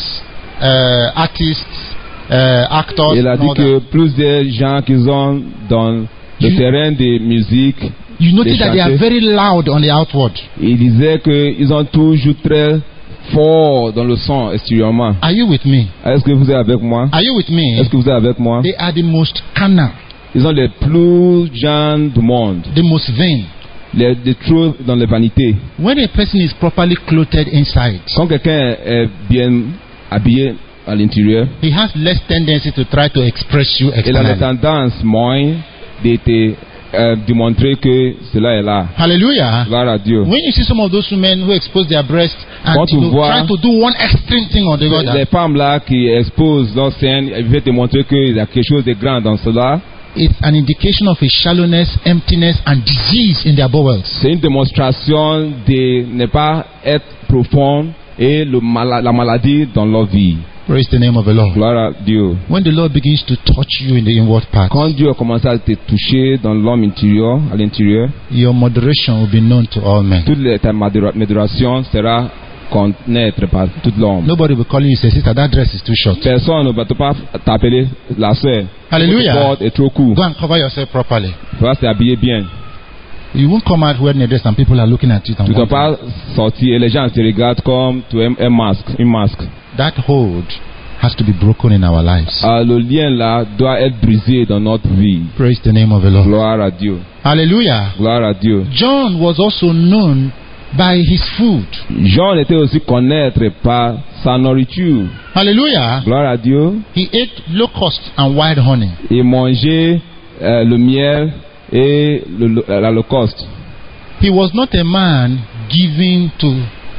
S2: artists, actors,
S1: Il a dit que plusieurs gens qui sont dans le terrain de musique,
S2: you notice that they are very loud on the outward.
S1: il disait qu'ils ont toujours très fort dans le son extérieurement.
S2: Are you with me?
S1: Est-ce que vous êtes avec moi?
S2: Are you with me?
S1: Est-ce que vous êtes avec moi?
S2: They are the most carnal.
S1: Ils sont les plus jeunes du monde.
S2: The most vain.
S1: Les trop dans les vanités.
S2: When a person is properly clothed inside,
S1: Quand quelqu'un est bien habillé à l'intérieur,
S2: he has less tendency to try to express you
S1: il a la
S2: externally.
S1: tendance moins de te démontrer que cela est là.
S2: Hallelujah.
S1: Gloire à Dieu.
S2: When you see some of those women who expose their breasts and
S1: Quand tu vois
S2: try to do one extreme thing or the
S1: les
S2: other,
S1: femmes là qui exposent leur scène, elles veulent te montrer qu'il y a quelque chose de grand dans cela.
S2: it's an indication of a shallowness, emptiness, and disease in their bowels.
S1: C'est une démonstration de ne pas être profond et la maladie dans leur vie.
S2: Praise the name of the Lord.
S1: Gloire à Dieu.
S2: When the Lord begins to touch you in the inward part,
S1: Quand Dieu a commencé à te toucher dans l'homme intérieur, à l'intérieur,
S2: your moderation will be known to all men.
S1: toute ta modération sera connaître par tout l'homme.
S2: Nobody will call you and say, sister, that dress is too short.
S1: Personne ne va pas t'appeler la sœur.
S2: Hallelujah.
S1: Votre porte est trop court.
S2: Go and cover yourself properly.
S1: Tu vas t'habiller bien.
S2: You won't come out wearing a dress and people are looking at you.
S1: Tu ne dois pas sortir et les gens te regardent comme tu es un masque.
S2: That hold has to be broken in our lives.
S1: Le lien là doit être brisé dans notre vie.
S2: Praise the name of the Lord.
S1: Gloire à Dieu.
S2: Hallelujah.
S1: Gloire à Dieu.
S2: John was also known by his food.
S1: Jean était aussi connaître par sa nourriture.
S2: Hallelujah.
S1: Gloire à Dieu.
S2: He ate locusts and wild honey.
S1: Il mangeait le miel et la locuste.
S2: He was not a man given to,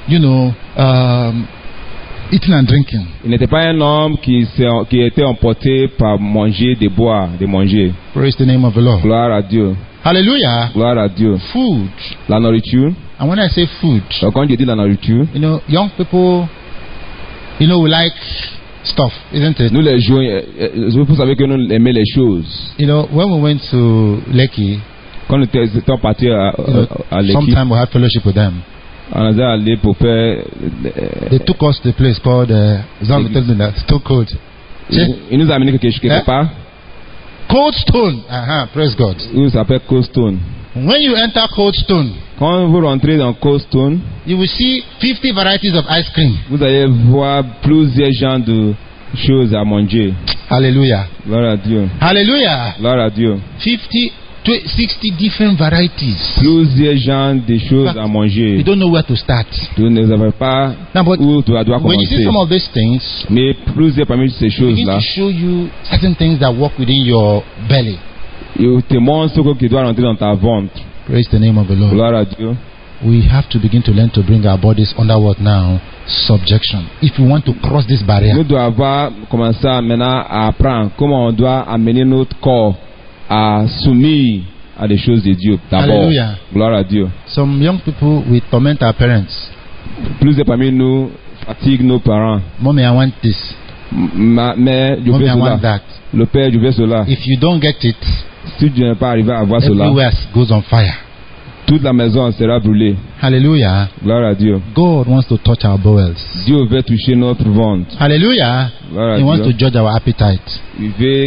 S2: eating and drinking.
S1: Il n'était pas un homme qui était emporté par manger, de boire, de manger.
S2: Praise the name of the Lord.
S1: Gloire à Dieu.
S2: Hallelujah.
S1: Gloire à Dieu.
S2: Food.
S1: La nourriture.
S2: And when I say food,
S1: Donc, quand je dis la nourriture,
S2: young people, we like stuff, isn't it?
S1: nous les jeunes, vous savez que nous aimons les choses.
S2: When we went to Lekki,
S1: Quand nous étions partis à Lekki,
S2: sometime we had fellowship with them.
S1: on est allé pour faire.
S2: They took us to a place called Stone Cold.
S1: Il nous a amené quelque part.
S2: Cold Stone. Praise God.
S1: Il s'appelle Cold Stone.
S2: When you enter Cold Stone,
S1: quand vous rentrez dans Cold Stone,
S2: you will see 50 varieties of ice cream.
S1: Vous allez voir plusieurs genres de choses à manger.
S2: Hallelujah.
S1: Gloire à Dieu.
S2: Hallelujah.
S1: Gloire à Dieu.
S2: 60 different varieties.
S1: Plusieurs genres de choses à manger.
S2: You don't know where to start.
S1: Tu ne savais pas où tu dois commencer.
S2: When you see some of these things,
S1: mais plusieurs parmi ces choses-là,
S2: to show you certain things that work within your belly.
S1: Il te montre ce qui doit rentrer dans ta ventre.
S2: Praise the name of the Lord.
S1: Gloire à Dieu.
S2: We have to begin to learn to bring our bodies under what now? Subjection. If we want to cross this barrier.
S1: Nous devons commencer maintenant à apprendre comment on doit amener notre corps à soumettre à des choses de Dieu. D'abord.
S2: Hallelujah.
S1: Gloire à Dieu.
S2: Some young people will torment our parents.
S1: Plusieurs parmi nous fatiguent nos parents.
S2: Mommy, I want this.
S1: Mais je veux
S2: Mommy, I
S1: cela.
S2: want that.
S1: Le père, je veux cela.
S2: If you don't get it,
S1: si tu n'es pas arrivé à avoir cela,
S2: everywhere goes on fire.
S1: Toute la maison sera brûlée.
S2: Hallelujah.
S1: Gloire à Dieu.
S2: God wants to touch our bowels.
S1: Dieu veut toucher notre ventre.
S2: Hallelujah.
S1: Gloire à
S2: He
S1: Dieu.
S2: wants to judge our appetite.
S1: Il veut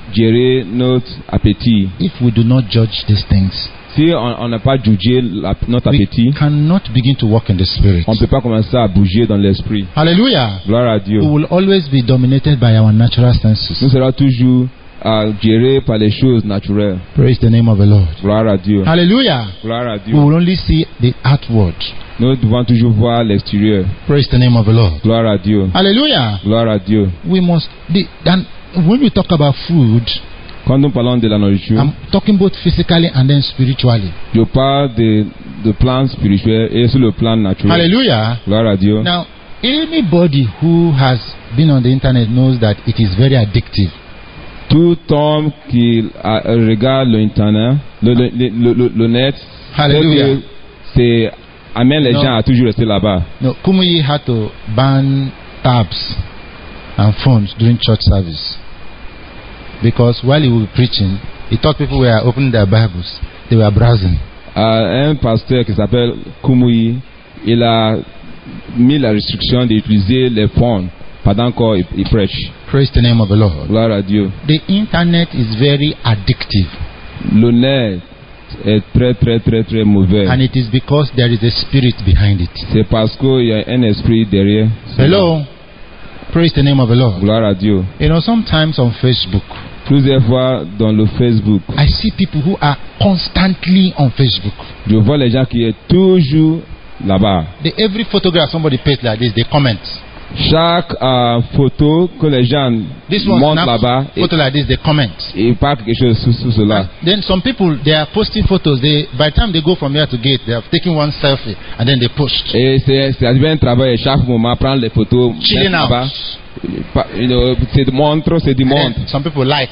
S1: gérer notre appétit.
S2: If we do not judge these things,
S1: Si on n'a pas jugé notre
S2: we
S1: appétit,
S2: cannot begin to walk in the Spirit.
S1: on ne peut pas commencer à bouger dans l'esprit.
S2: Hallelujah.
S1: Gloire à Dieu.
S2: We will always be dominated by our natural
S1: Nous
S2: senses.
S1: serons toujours gérés par les choses naturelles.
S2: Praise the name of the Lord.
S1: Gloire à Dieu.
S2: Hallelujah.
S1: Gloire à
S2: We
S1: Dieu.
S2: will only see the outward.
S1: Nous devons toujours voir l'extérieur.
S2: Praise the name of the Lord.
S1: Gloire à Dieu.
S2: Hallelujah.
S1: Gloire à Dieu.
S2: We must. And when we talk about food,
S1: Quand nous parlons de la nourriture,
S2: I'm talking both physically and then spiritually.
S1: je parle de plan spirituel et sur le plan naturel.
S2: Hallelujah.
S1: Gloire à Dieu.
S2: Now, anybody who has been on the internet knows that it is very addictive.
S1: Tout homme qui regarde l'internet, le net,
S2: Hallelujah.
S1: sait que c'est amène les
S2: Non.
S1: gens à toujours rester là-bas.
S2: No, Kumuyi had to ban tabs and phones during church service because while he was preaching, he thought people were opening their Bibles. They were browsing.
S1: Un pasteur qui s'appelle Kumuyi, il a mis la restriction d'utiliser les phones pendant qu'il prêche.
S2: Praise the name of the Lord.
S1: Gloire à Dieu.
S2: The internet is very addictive,
S1: Le net est très très très très mauvais.
S2: and it is because there is a spirit behind it.
S1: C'est parce qu'il y a un esprit derrière.
S2: Hello. Praise the name of the Lord.
S1: Gloire à Dieu.
S2: You know, sometimes on Facebook,
S1: Plusieurs fois dans le Facebook,
S2: I see people who are constantly on Facebook.
S1: je vois les gens qui sont toujours là-bas.
S2: Every photograph somebody paste like this, they comment.
S1: Chaque photo que les gens
S2: This one
S1: montent
S2: snap
S1: là-bas,
S2: photo like this, they comment.
S1: ils parlent quelque chose sur cela.
S2: Then some people, they are posting photos. By the time they go from here to gate, they have taken one selfie and then they post.
S1: Et c'est un travail et chaque moment prendre les photos.
S2: Chilling
S1: mettre là-bas.
S2: out.
S1: C'est du montre, c'est du
S2: And
S1: montre.
S2: then some people like.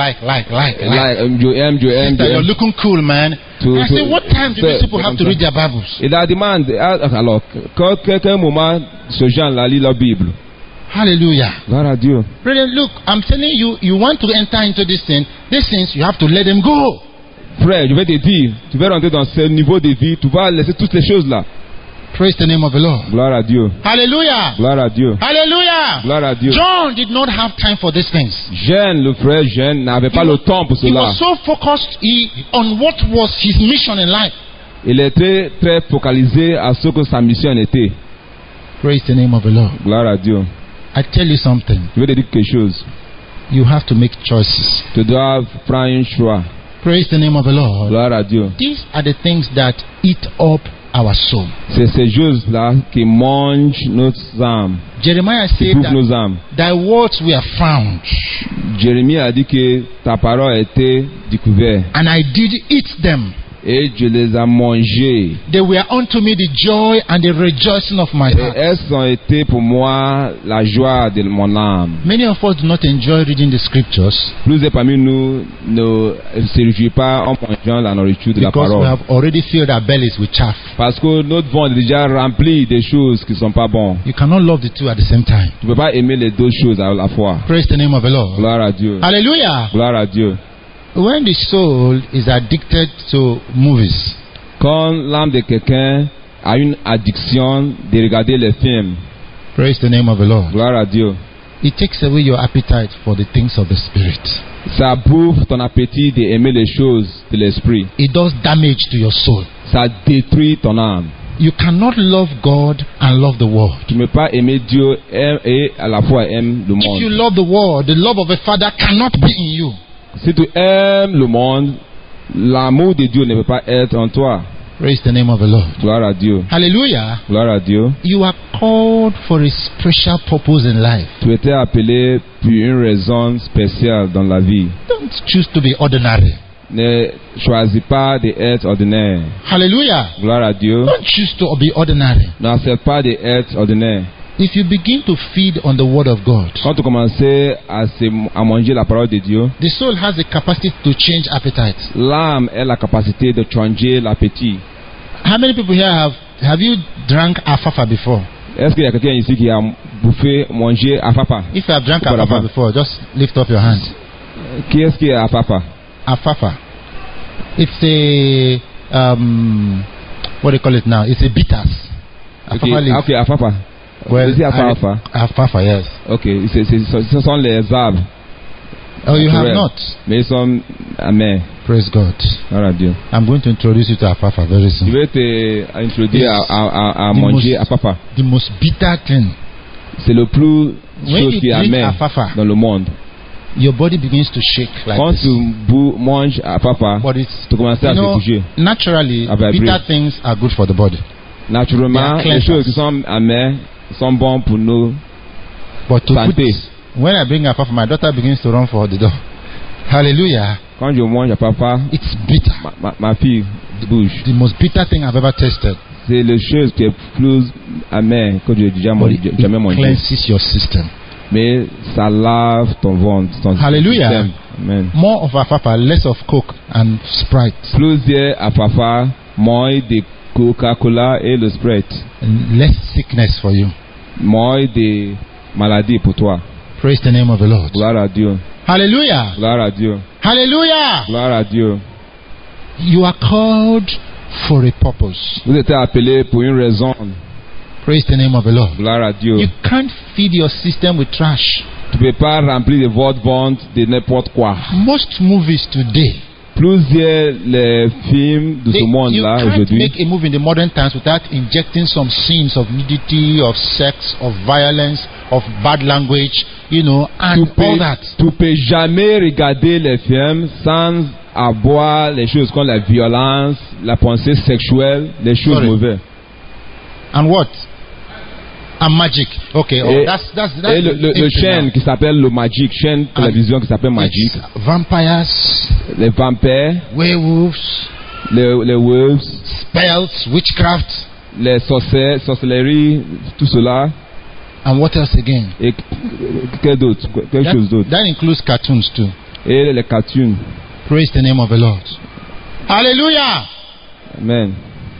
S1: Je aime.
S2: Sister, you're looking cool, man. I say, what time do these people have to read their Bibles?
S1: Et la demande, alors, quel moment ce gens-là lit la Bible?
S2: Hallelujah.
S1: Gloire à Dieu.
S2: Brother, look, I'm telling you, you want to enter into this thing, these things, you have to let them go.
S1: Frère, je vais te dire, tu vas rentrer dans ce niveau de vie, tu vas laisser toutes ces choses-là.
S2: Praise the name of the Lord.
S1: Gloire à Dieu.
S2: Hallelujah.
S1: Gloire à Dieu.
S2: Hallelujah.
S1: Gloire à Dieu.
S2: John did not have time for these things.
S1: Jeune, le frère Jeune n'avait pas le temps pour
S2: He
S1: cela.
S2: was so focused on what was his mission in life.
S1: Il est très, très focalisé à ce que sa mission était.
S2: Praise the name of the Lord.
S1: Gloire à Dieu.
S2: I tell you something.
S1: Je vais te dire quelque chose.
S2: You have to make choices.
S1: Tu dois prendre un choix.
S2: Praise the name of the Lord.
S1: Gloire à Dieu.
S2: These are the things that eat up our soul.
S1: C'est ces choses-là qui mangent notre âme,
S2: Jeremiah
S1: qui
S2: said
S1: bouffent
S2: that
S1: nos âmes.
S2: thy words were found,
S1: Jérémie a dit que ta parole a été découverte
S2: and I did eat them.
S1: et je les ai mangées.
S2: They were unto me the joy and the rejoicing of my
S1: Et
S2: heart.
S1: elles ont été pour moi la joie de mon âme.
S2: Many of us do not enjoy reading the scriptures
S1: Plusieurs parmi nous ne se réjouissent pas en mangeant la nourriture de la
S2: because we
S1: parole.
S2: have already filled our bellies with chaff.
S1: Parce que notre ventre est déjà rempli des choses qui ne sont pas bonnes.
S2: You cannot love the two at the same time.
S1: Tu ne peux pas aimer les deux choses à la fois.
S2: Praise the name of the Lord.
S1: Gloire à Dieu.
S2: Hallelujah.
S1: Gloire à Dieu.
S2: When the soul is addicted to movies,
S1: Quand l'âme de quelqu'un a une addiction de regarder les films,
S2: praise the name of the Lord,
S1: gloire à Dieu,
S2: it takes away your appetite for the things of the spirit.
S1: ça bouffe ton appétit d'aimer les choses de l'esprit.
S2: It does damage to your soul.
S1: Ça détruit ton âme.
S2: You cannot love God and love the world.
S1: Tu ne peux pas aimer Dieu et à la fois aimer le
S2: If you
S1: monde.
S2: love the world, the love of a father cannot be in you.
S1: Si tu aimes le monde, l'amour de Dieu ne peut pas être en toi.
S2: Praise the name of the Lord.
S1: Gloire à Dieu.
S2: Hallelujah.
S1: Gloire à Dieu.
S2: You are called for a special purpose in life.
S1: Tu étais appelé pour une raison spéciale dans la vie.
S2: Don't choose to be ordinary.
S1: Ne choisis pas d'être ordinaire.
S2: Hallelujah.
S1: Gloire à Dieu.
S2: Don't choose to be ordinary.
S1: N'accepte pas d'être ordinaire.
S2: If you begin to feed on the word of God,
S1: Quand tu commences à manger la parole de Dieu,
S2: the soul has the capacity to change appetite.
S1: l'âme a la capacité de changer l'appétit.
S2: How many people here have you drank afafa before?
S1: Est-ce qu'il y a quelqu'un ici qui a mangé afafa?
S2: If you have drank
S1: Auparavant.
S2: afafa before, just lift up your hand.
S1: Qui est-ce qui est afafa?
S2: Afafa. It's a what do you call it now? It's a bitters. Afafa leaf.
S1: Ok, afafa.
S2: Well,
S1: C'est afafa.
S2: afafa, yes.
S1: Ok, ce sont les arbres
S2: Oh, you have
S1: naturels.
S2: not.
S1: Mais ils sont amers.
S2: Praise God.
S1: Gloire à Dieu.
S2: I'm going to introduce you to Afafa very
S1: Je
S2: soon.
S1: vais te introduire à
S2: The
S1: manger
S2: most-
S1: à papa.
S2: The most bitter thing.
S1: C'est le plus
S2: When
S1: chose
S2: you
S1: qui est
S2: drink
S1: amer
S2: Afafa,
S1: dans le monde.
S2: your body begins to shake like
S1: Quand
S2: this.
S1: tu manges à papa,
S2: But it's,
S1: tu commences
S2: you
S1: à se
S2: know,
S1: bouger.
S2: naturally,
S1: Ah, bah,
S2: bitter
S1: bref.
S2: things are good for the body.
S1: Naturellement,
S2: They are
S1: les choses
S2: cleansers.
S1: qui sont amères sont bonnes pour nous.
S2: But to put,
S1: Santé.
S2: when I bring Afafa, my daughter begins to run for the door. Hallelujah.
S1: Quand je mange à papa,
S2: It's bitter.
S1: ma fille bouge.
S2: The most bitter thing I've ever tasted.
S1: C'est la chose qui est plus amère que j'ai déjà
S2: But it
S1: jamais mangé.
S2: cleanses your system.
S1: Mais ça lave ton ventre, ton
S2: Hallelujah.
S1: système. Amen.
S2: More of Afafa, less of Coke and Sprite.
S1: Plusieurs à papa, moins de Coca-Cola et le Sprite.
S2: And less sickness for you.
S1: Moins de maladies pour toi.
S2: Praise the name of the Lord.
S1: Gloire à Dieu.
S2: Hallelujah.
S1: Gloire à Dieu.
S2: Hallelujah.
S1: Gloire à Dieu.
S2: You are called for a purpose.
S1: Vous êtes appelés pour une raison.
S2: Praise the name of the Lord.
S1: Gloire à Dieu.
S2: You can't feed your system with trash.
S1: Tu ne peux pas remplir de votre ventre de n'importe quoi.
S2: Most movies today,
S1: Plusieurs les films de ce
S2: you
S1: monde-là
S2: can't
S1: aujourd'hui,
S2: make a movie in the modern times without injecting some scenes of nudity, of sex, of violence, of bad language, you know, and all that.
S1: tu peux jamais regarder les films sans avoir les choses comme la violence, la pensée sexuelle, les choses
S2: Sorry.
S1: mauvaises.
S2: And what? And magic. Okay,
S1: Et,
S2: that's
S1: et le
S2: the thing
S1: chaîne
S2: now.
S1: qui s'appelle le Magic, chaîne de télévision qui s'appelle Magic,
S2: It's vampires,
S1: les vampires,
S2: werewolves,
S1: les wolves,
S2: spells, witchcraft,
S1: les sorcelleries, tout cela,
S2: and what else again?
S1: et quelque d'autre, quelque chose d'autre.
S2: That includes cartoons too.
S1: Et les cartoons.
S2: Praise the name of the Lord. Hallelujah!
S1: Amen.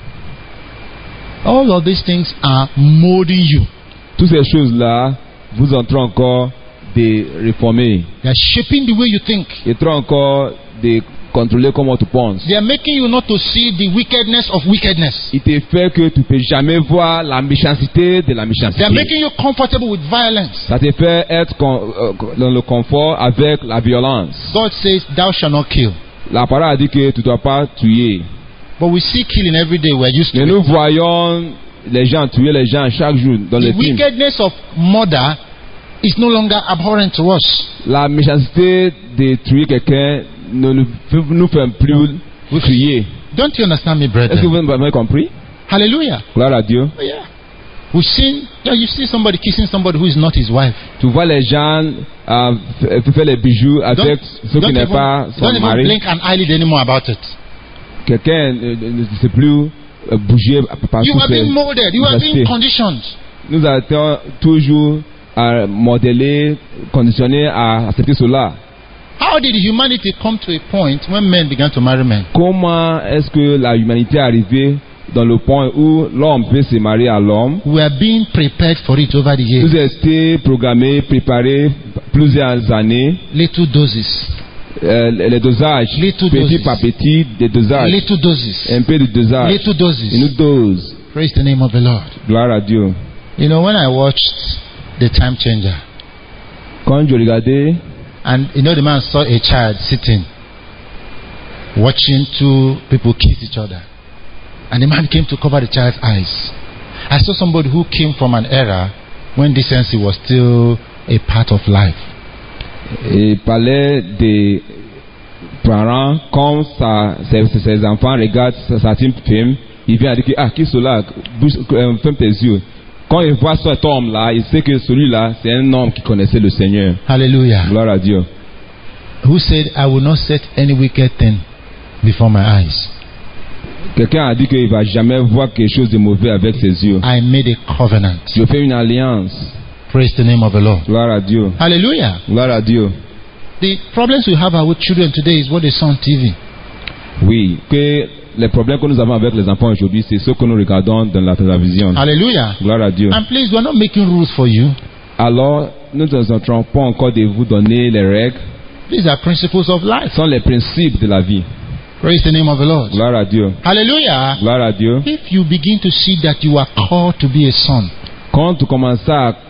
S2: All of these things are molding you.
S1: Toutes ces choses-là, vous entrez encore de réformer.
S2: They are shaping the way you think.
S1: Et trop encore de contrôler comment tu penses.
S2: They are making you not to see the wickedness of wickedness.
S1: Il te fait que tu ne peux jamais voir la méchanceté de la
S2: They are
S1: méchanceté.
S2: making you comfortable with violence.
S1: Ça te fait être dans le confort avec la violence.
S2: God says, "Thou shalt not kill."
S1: La parole a dit que tu ne dois pas tuer.
S2: But we see killing every day. We're used
S1: Mais
S2: to
S1: nous
S2: it.
S1: voyons les gens tuer les gens chaque jour dans les
S2: The
S1: films.
S2: wickedness of murder is no longer abhorrent to us.
S1: La méchanceté de tuer quelqu'un ne nous fait plus crier.
S2: Don't you understand me,
S1: Est-ce que
S2: brethren?
S1: vous m'avez compris?
S2: Hallelujah.
S1: Gloire à Dieu.
S2: Oh, yeah. We've seen, you see somebody kissing somebody who is not his wife.
S1: Tu vois les gens faire les bijoux avec ceux qui n'est pas
S2: don't
S1: son
S2: even
S1: mari.
S2: blink an eyelid anymore about it.
S1: Quelqu'un ne sait plus bouger par
S2: You
S1: tous
S2: are
S1: ces
S2: being molded. You are being
S1: aspects.
S2: conditioned.
S1: Nous avons toujours modélé, conditionné à accepter cela.
S2: How did humanity come to a point when men began to marry men?
S1: Comment est-ce que la humanité est arrivée dans le point où l'homme peut se marier à l'homme?
S2: We are being prepared for it over the years.
S1: Nous avons été programmés, préparés plusieurs années.
S2: Little doses.
S1: Les dosages,
S2: Little
S1: petit
S2: doses.
S1: par petit, des dosages.
S2: Little doses.
S1: Un peu de dosage.
S2: Little doses.
S1: Une dose.
S2: Praise the name of the Lord.
S1: Gloire à Dieu.
S2: You know, when I watched The Time Changer,
S1: Quand je regardais,
S2: and you know, the man saw a child sitting, watching two people kiss each other, and the man came to cover the child's eyes. I saw somebody who came from an era when decency was still a part of life.
S1: il parlait des parents, comme ses enfants regardent certains films, il vient dire que, ah, qui est cela? Ferme tes yeux. Quand il voit cet homme-là, il sait que celui-là, c'est un homme qui connaissait le Seigneur.
S2: Hallelujah.
S1: Gloire à Dieu.
S2: Who said, I will not set any wicked thing before my eyes.
S1: Quelqu'un a dit qu'il ne va jamais voir quelque chose de mauvais avec ses yeux.
S2: I made a covenant.
S1: Je fais une alliance.
S2: Praise the name of the Lord.
S1: Gloire à Dieu.
S2: Hallelujah.
S1: Gloire à Dieu.
S2: The problems we have with children today is what they saw on TV.
S1: Oui, que les problèmes que nous avons avec les enfants aujourd'hui, c'est ce que nous regardons dans la télévision.
S2: Hallelujah.
S1: Gloire à Dieu.
S2: And please, we're not making rules for you.
S1: Alors, nous ne sommes pas encore de vous donner les règles.
S2: These are principles of life.
S1: Ce sont les principes de la vie.
S2: Praise the name of the Lord.
S1: Gloire à Dieu.
S2: Hallelujah.
S1: Gloire à Dieu.
S2: If you begin to see that you are called to be a son,
S1: Quand tu commences à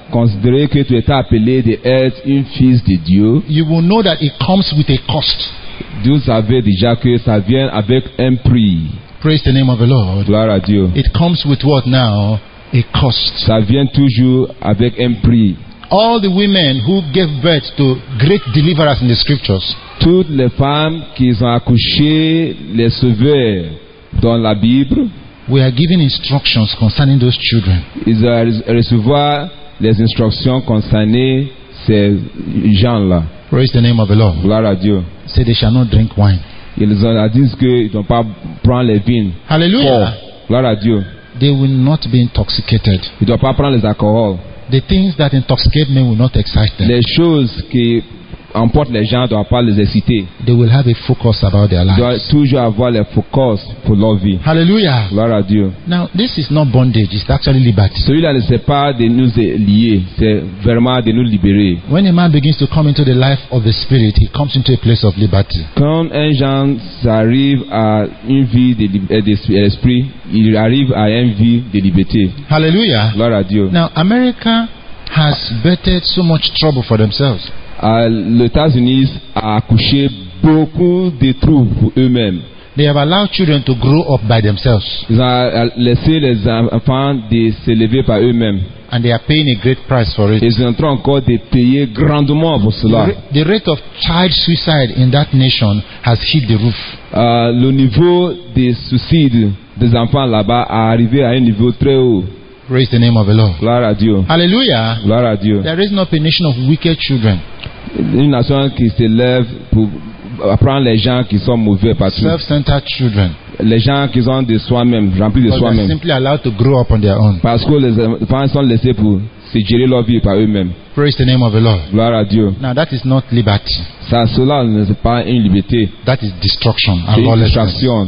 S1: considéré que tu étais appelé d'être un fils de Dieu,
S2: you will know that it comes with a cost.
S1: Dieu savait déjà que ça vient avec un prix.
S2: Praise the name of the Lord.
S1: Gloire à Dieu.
S2: It comes with what now? A cost.
S1: Ça vient toujours avec un prix.
S2: All the women who gave birth to great deliverers in the scriptures,
S1: Toutes les femmes qui ont accouché les sauveurs dans la Bible,
S2: we are given instructions concerning those children.
S1: ils ont recevoir les instructions concernées ces gens-là.
S2: Praise the name of the Lord.
S1: Gloire à Dieu.
S2: Say they shall not drink wine.
S1: Ils ont dit qu'ils ne doivent pas prendre les vins.
S2: Hallelujah.
S1: Gloire à Dieu.
S2: They will not be intoxicated.
S1: Ils ne doivent pas prendre les alcools.
S2: The things that intoxicate men will not excite them.
S1: Les choses qui emportent les gens ne doivent pas les exciter.
S2: They will have a focus about their
S1: Ils doivent
S2: lives.
S1: toujours avoir le focus pour leur vie.
S2: Hallelujah.
S1: Gloire à Dieu.
S2: Now, this is not bondage, it's actually liberty.
S1: Celui-là ne c'est pas de nous lier, c'est vraiment de nous libérer.
S2: When a man begins to come into the life of the Spirit, he comes into a place of liberty.
S1: Quand un gens arrive à une vie de l'esprit, il arrive à une vie de liberté.
S2: Hallelujah.
S1: Gloire à Dieu.
S2: Now, America has bettered so much trouble for themselves.
S1: Les États-Unis a accouché beaucoup de trous pour eux-mêmes.
S2: They have allowed children to grow up by themselves,
S1: Ils ont laissé les enfants de s'élever par eux-mêmes.
S2: and they are paying a great price for it.
S1: Ils sont en train encore de payer grandement pour cela.
S2: The rate of child suicide in that nation has hit the roof.
S1: Le niveau des suicides des enfants là-bas a arrivé à un niveau très haut.
S2: Praise the name of the Lord.
S1: Gloire à Dieu.
S2: Hallelujah.
S1: Gloire à Dieu.
S2: There is not a nation of wicked children,
S1: Une nation qui s'élève pour apprendre les gens qui sont mauvais partout.
S2: self-centered children,
S1: Les gens qui sont de soi-même, remplis de
S2: but they are
S1: soi-même.
S2: simply allowed to grow up on their own.
S1: Parce que les enfants sont laissés pour se gérer leur vie par eux-mêmes.
S2: Praise the name of the Lord.
S1: Gloire à Dieu.
S2: Now, that is not liberty.
S1: Ça, cela ne c'est pas une liberté.
S2: That is destruction
S1: C'est
S2: and
S1: une
S2: lawlessness.
S1: distraction.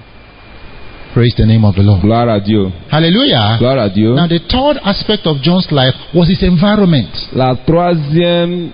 S2: Praise the name of the Lord.
S1: Gloire à Dieu.
S2: Hallelujah.
S1: Gloire à Dieu.
S2: Now, the third aspect of John's life was his environment.
S1: La troisième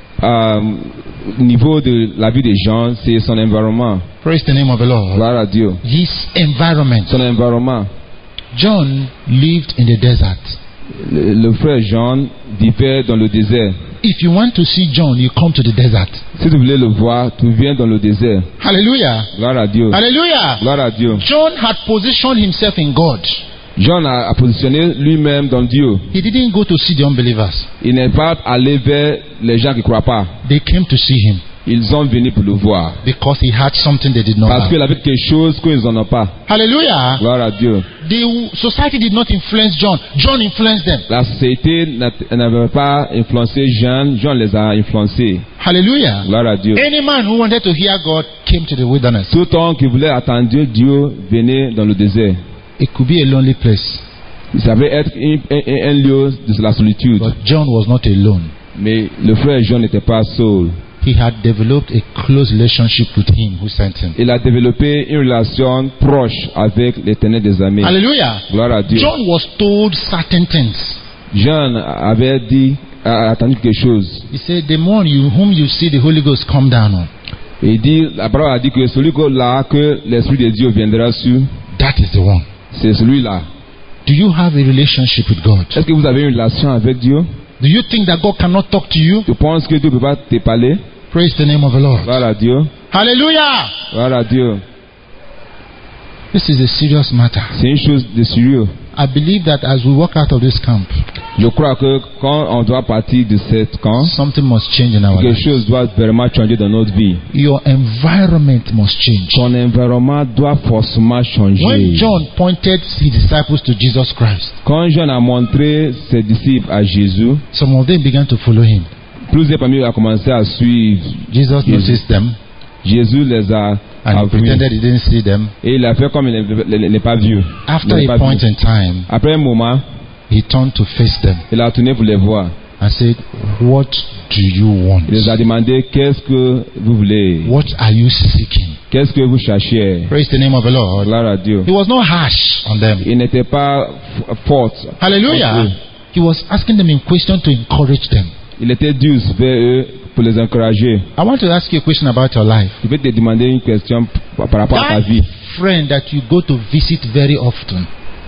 S1: niveau de la vie de Jean, c'est son environnement.
S2: Praise the name of the Lord.
S1: Gloire à Dieu.
S2: His environment.
S1: Son environnement.
S2: John lived in the desert.
S1: Le frère Jean vivait dans le désert.
S2: If you want to see John, you come to the desert.
S1: Si tu voulais le voir, tu viens dans le désert.
S2: Hallelujah.
S1: Gloire à Dieu.
S2: Hallelujah.
S1: Gloire à Dieu.
S2: John had positioned himself in God.
S1: Jean a positionné lui-même dans Dieu.
S2: He didn't go to see the unbelievers.
S1: Il n'est pas allé vers les gens qui ne croient pas.
S2: They came to see him
S1: Ils sont venus pour le voir.
S2: because he had something they did not
S1: Parce
S2: have.
S1: qu'il avait quelque chose qu'ils n'en ont pas.
S2: Hallelujah.
S1: Gloire à Dieu.
S2: The society did not influence John. John influenced them.
S1: La société n'avait pas influencé Jean. Jean les a influencés.
S2: Hallelujah.
S1: Gloire à Dieu.
S2: Any man who wanted to hear God came to the wilderness.
S1: Tout homme qui voulait attendre Dieu venait dans le désert.
S2: It could be a lonely place,
S1: Ça devait être un lieu de la solitude.
S2: but John was not alone.
S1: Mais le frère Jean n'était pas seul.
S2: He had developed a close relationship with him who sent him.
S1: Il a développé une relation proche avec l'Éternel des armées.
S2: Hallelujah.
S1: Gloire à Dieu.
S2: John was told certain things.
S1: Jean avait dit, a attendu quelque chose.
S2: He said, the one whom you see the Holy Ghost come down on,
S1: Il dit, la parole a dit que celui-là que l'Esprit de Dieu viendra sur,
S2: that is the one.
S1: c'est celui-là.
S2: Do you have a relationship with God?
S1: Est-ce que vous avez une relation avec Dieu?
S2: Do you think that God cannot talk to you?
S1: Tu penses que Dieu ne peut pas te parler?
S2: Praise the name of the Lord.
S1: Gloire à Dieu.
S2: Hallelujah.
S1: Gloire à Dieu.
S2: This is a serious matter.
S1: C'est une chose de sérieux.
S2: I believe that as we walk out of this camp,
S1: Je crois que quand on doit partir de cette camp,
S2: something must change in our
S1: quelque
S2: lives.
S1: chose doit vraiment changer dans notre vie.
S2: Your environment must change.
S1: Ton environnement doit forcément changer.
S2: When John pointed his disciples to Jesus Christ,
S1: Quand Jean a montré ses disciples à Jésus,
S2: some of them began to follow him.
S1: plusieurs parmi eux ont commencé à suivre.
S2: Jesus noticed them
S1: Jésus les a
S2: and he
S1: vus.
S2: pretended he didn't see them.
S1: Et il a fait comme il n'est pas vu.
S2: After
S1: Il n'est
S2: a
S1: pas
S2: point
S1: vu.
S2: in time,
S1: Après un moment,
S2: he turned to face them
S1: il a tourné pour les voir.
S2: and said, what do you want?
S1: Il les a demandé, qu'est-ce que vous voulez?
S2: What are you seeking?
S1: Qu'est-ce que vous cherchez?
S2: Praise the name of the Lord.
S1: Gloire à Dieu.
S2: He was not harsh on them.
S1: Il n'était pas fort.
S2: Hallelujah. He was asking them in question to encourage them.
S1: Il était dur vers eux pour les encourager.
S2: I want to ask you a question about your life.
S1: Je vais te demander une question par rapport à ta
S2: That
S1: vie.
S2: friend that you go to visit very often,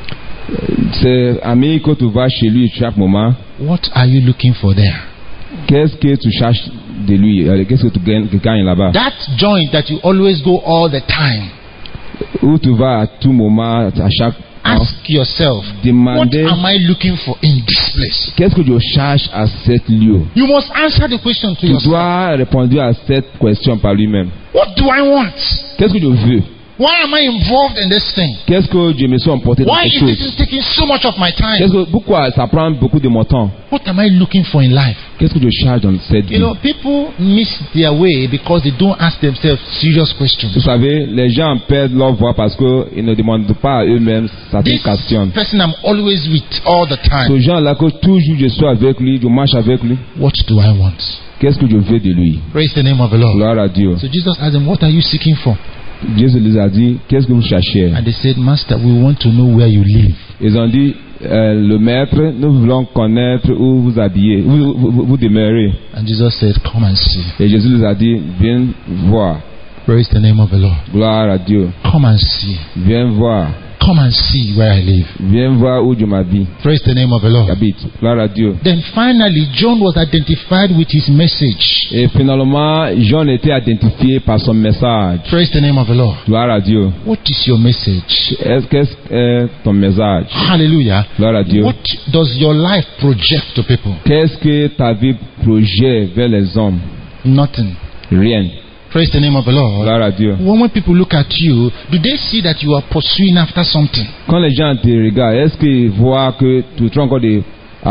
S1: C'est ami que tu vas chez lui chaque moment.
S2: What are you looking for there?
S1: Qu'est-ce que tu cherches de lui? Qu'est-ce que tu gagnes là-bas?
S2: That joint that you always go all the time.
S1: Où tu vas à tout moment, à chaque temps.
S2: Ask yourself, what
S1: Demandez,
S2: am I looking for in this place?
S1: qu'est-ce que je cherche à cet lieu?
S2: You must answer the question to
S1: Tu
S2: yourself.
S1: dois répondre à cette question par lui-même.
S2: What do I want?
S1: Qu'est-ce que je veux?
S2: Why am I involved in this thing?
S1: Qu'est-ce que je me suis emporté dans
S2: Why
S1: cette
S2: is
S1: chose?
S2: this taking so much of my time?
S1: Pourquoi ça prend beaucoup de mon temps?
S2: What am I looking for in life?
S1: Qu'est-ce que je cherche dans cette
S2: You
S1: vie?
S2: know, people miss their way because they don't ask themselves serious
S1: Vous
S2: questions.
S1: savez, les gens perdent leur voix parce qu'ils ne demandent pas à eux-mêmes certaines
S2: This
S1: questions.
S2: person I'm always with all the time.
S1: Ce genre-là que toujours je suis avec lui, je marche avec lui,
S2: What do I want?
S1: qu'est-ce que je veux de lui?
S2: Praise the name of the Lord.
S1: Gloire à Dieu.
S2: So Jesus asked them, what are you seeking for?
S1: Jésus les a dit, qu'est-ce que vous cherchez?
S2: And they said, Master, we want to know where you live.
S1: Ils ont dit, le maître, nous voulons connaître où vous habillez, où vous demeurez.
S2: And Jesus said, come and see.
S1: Et Jésus les a dit, viens voir.
S2: Praise the name of the Lord.
S1: Gloire à Dieu.
S2: Come and see.
S1: Viens voir.
S2: Come and see where I live.
S1: Viens voir où je m'habille.
S2: Praise the name of the Lord.
S1: J'habite. Gloire à Dieu.
S2: Then finally, John was identified with his message.
S1: Et finalement, Jean était identifié par son message.
S2: Praise the name of the Lord.
S1: Gloire à Dieu.
S2: What is your message?
S1: Qu'est-ce que ton message?
S2: Hallelujah.
S1: Gloire à Dieu.
S2: What does your life project to people?
S1: Qu'est-ce que ta vie projette vers les hommes?
S2: Nothing.
S1: Rien.
S2: Praise the name of the Lord.
S1: Gloire à Dieu.
S2: When people look at you, do they see that you are pursuing after something?
S1: Quand les gens te regardent, est-ce qu'ils voient que tu es en train encore de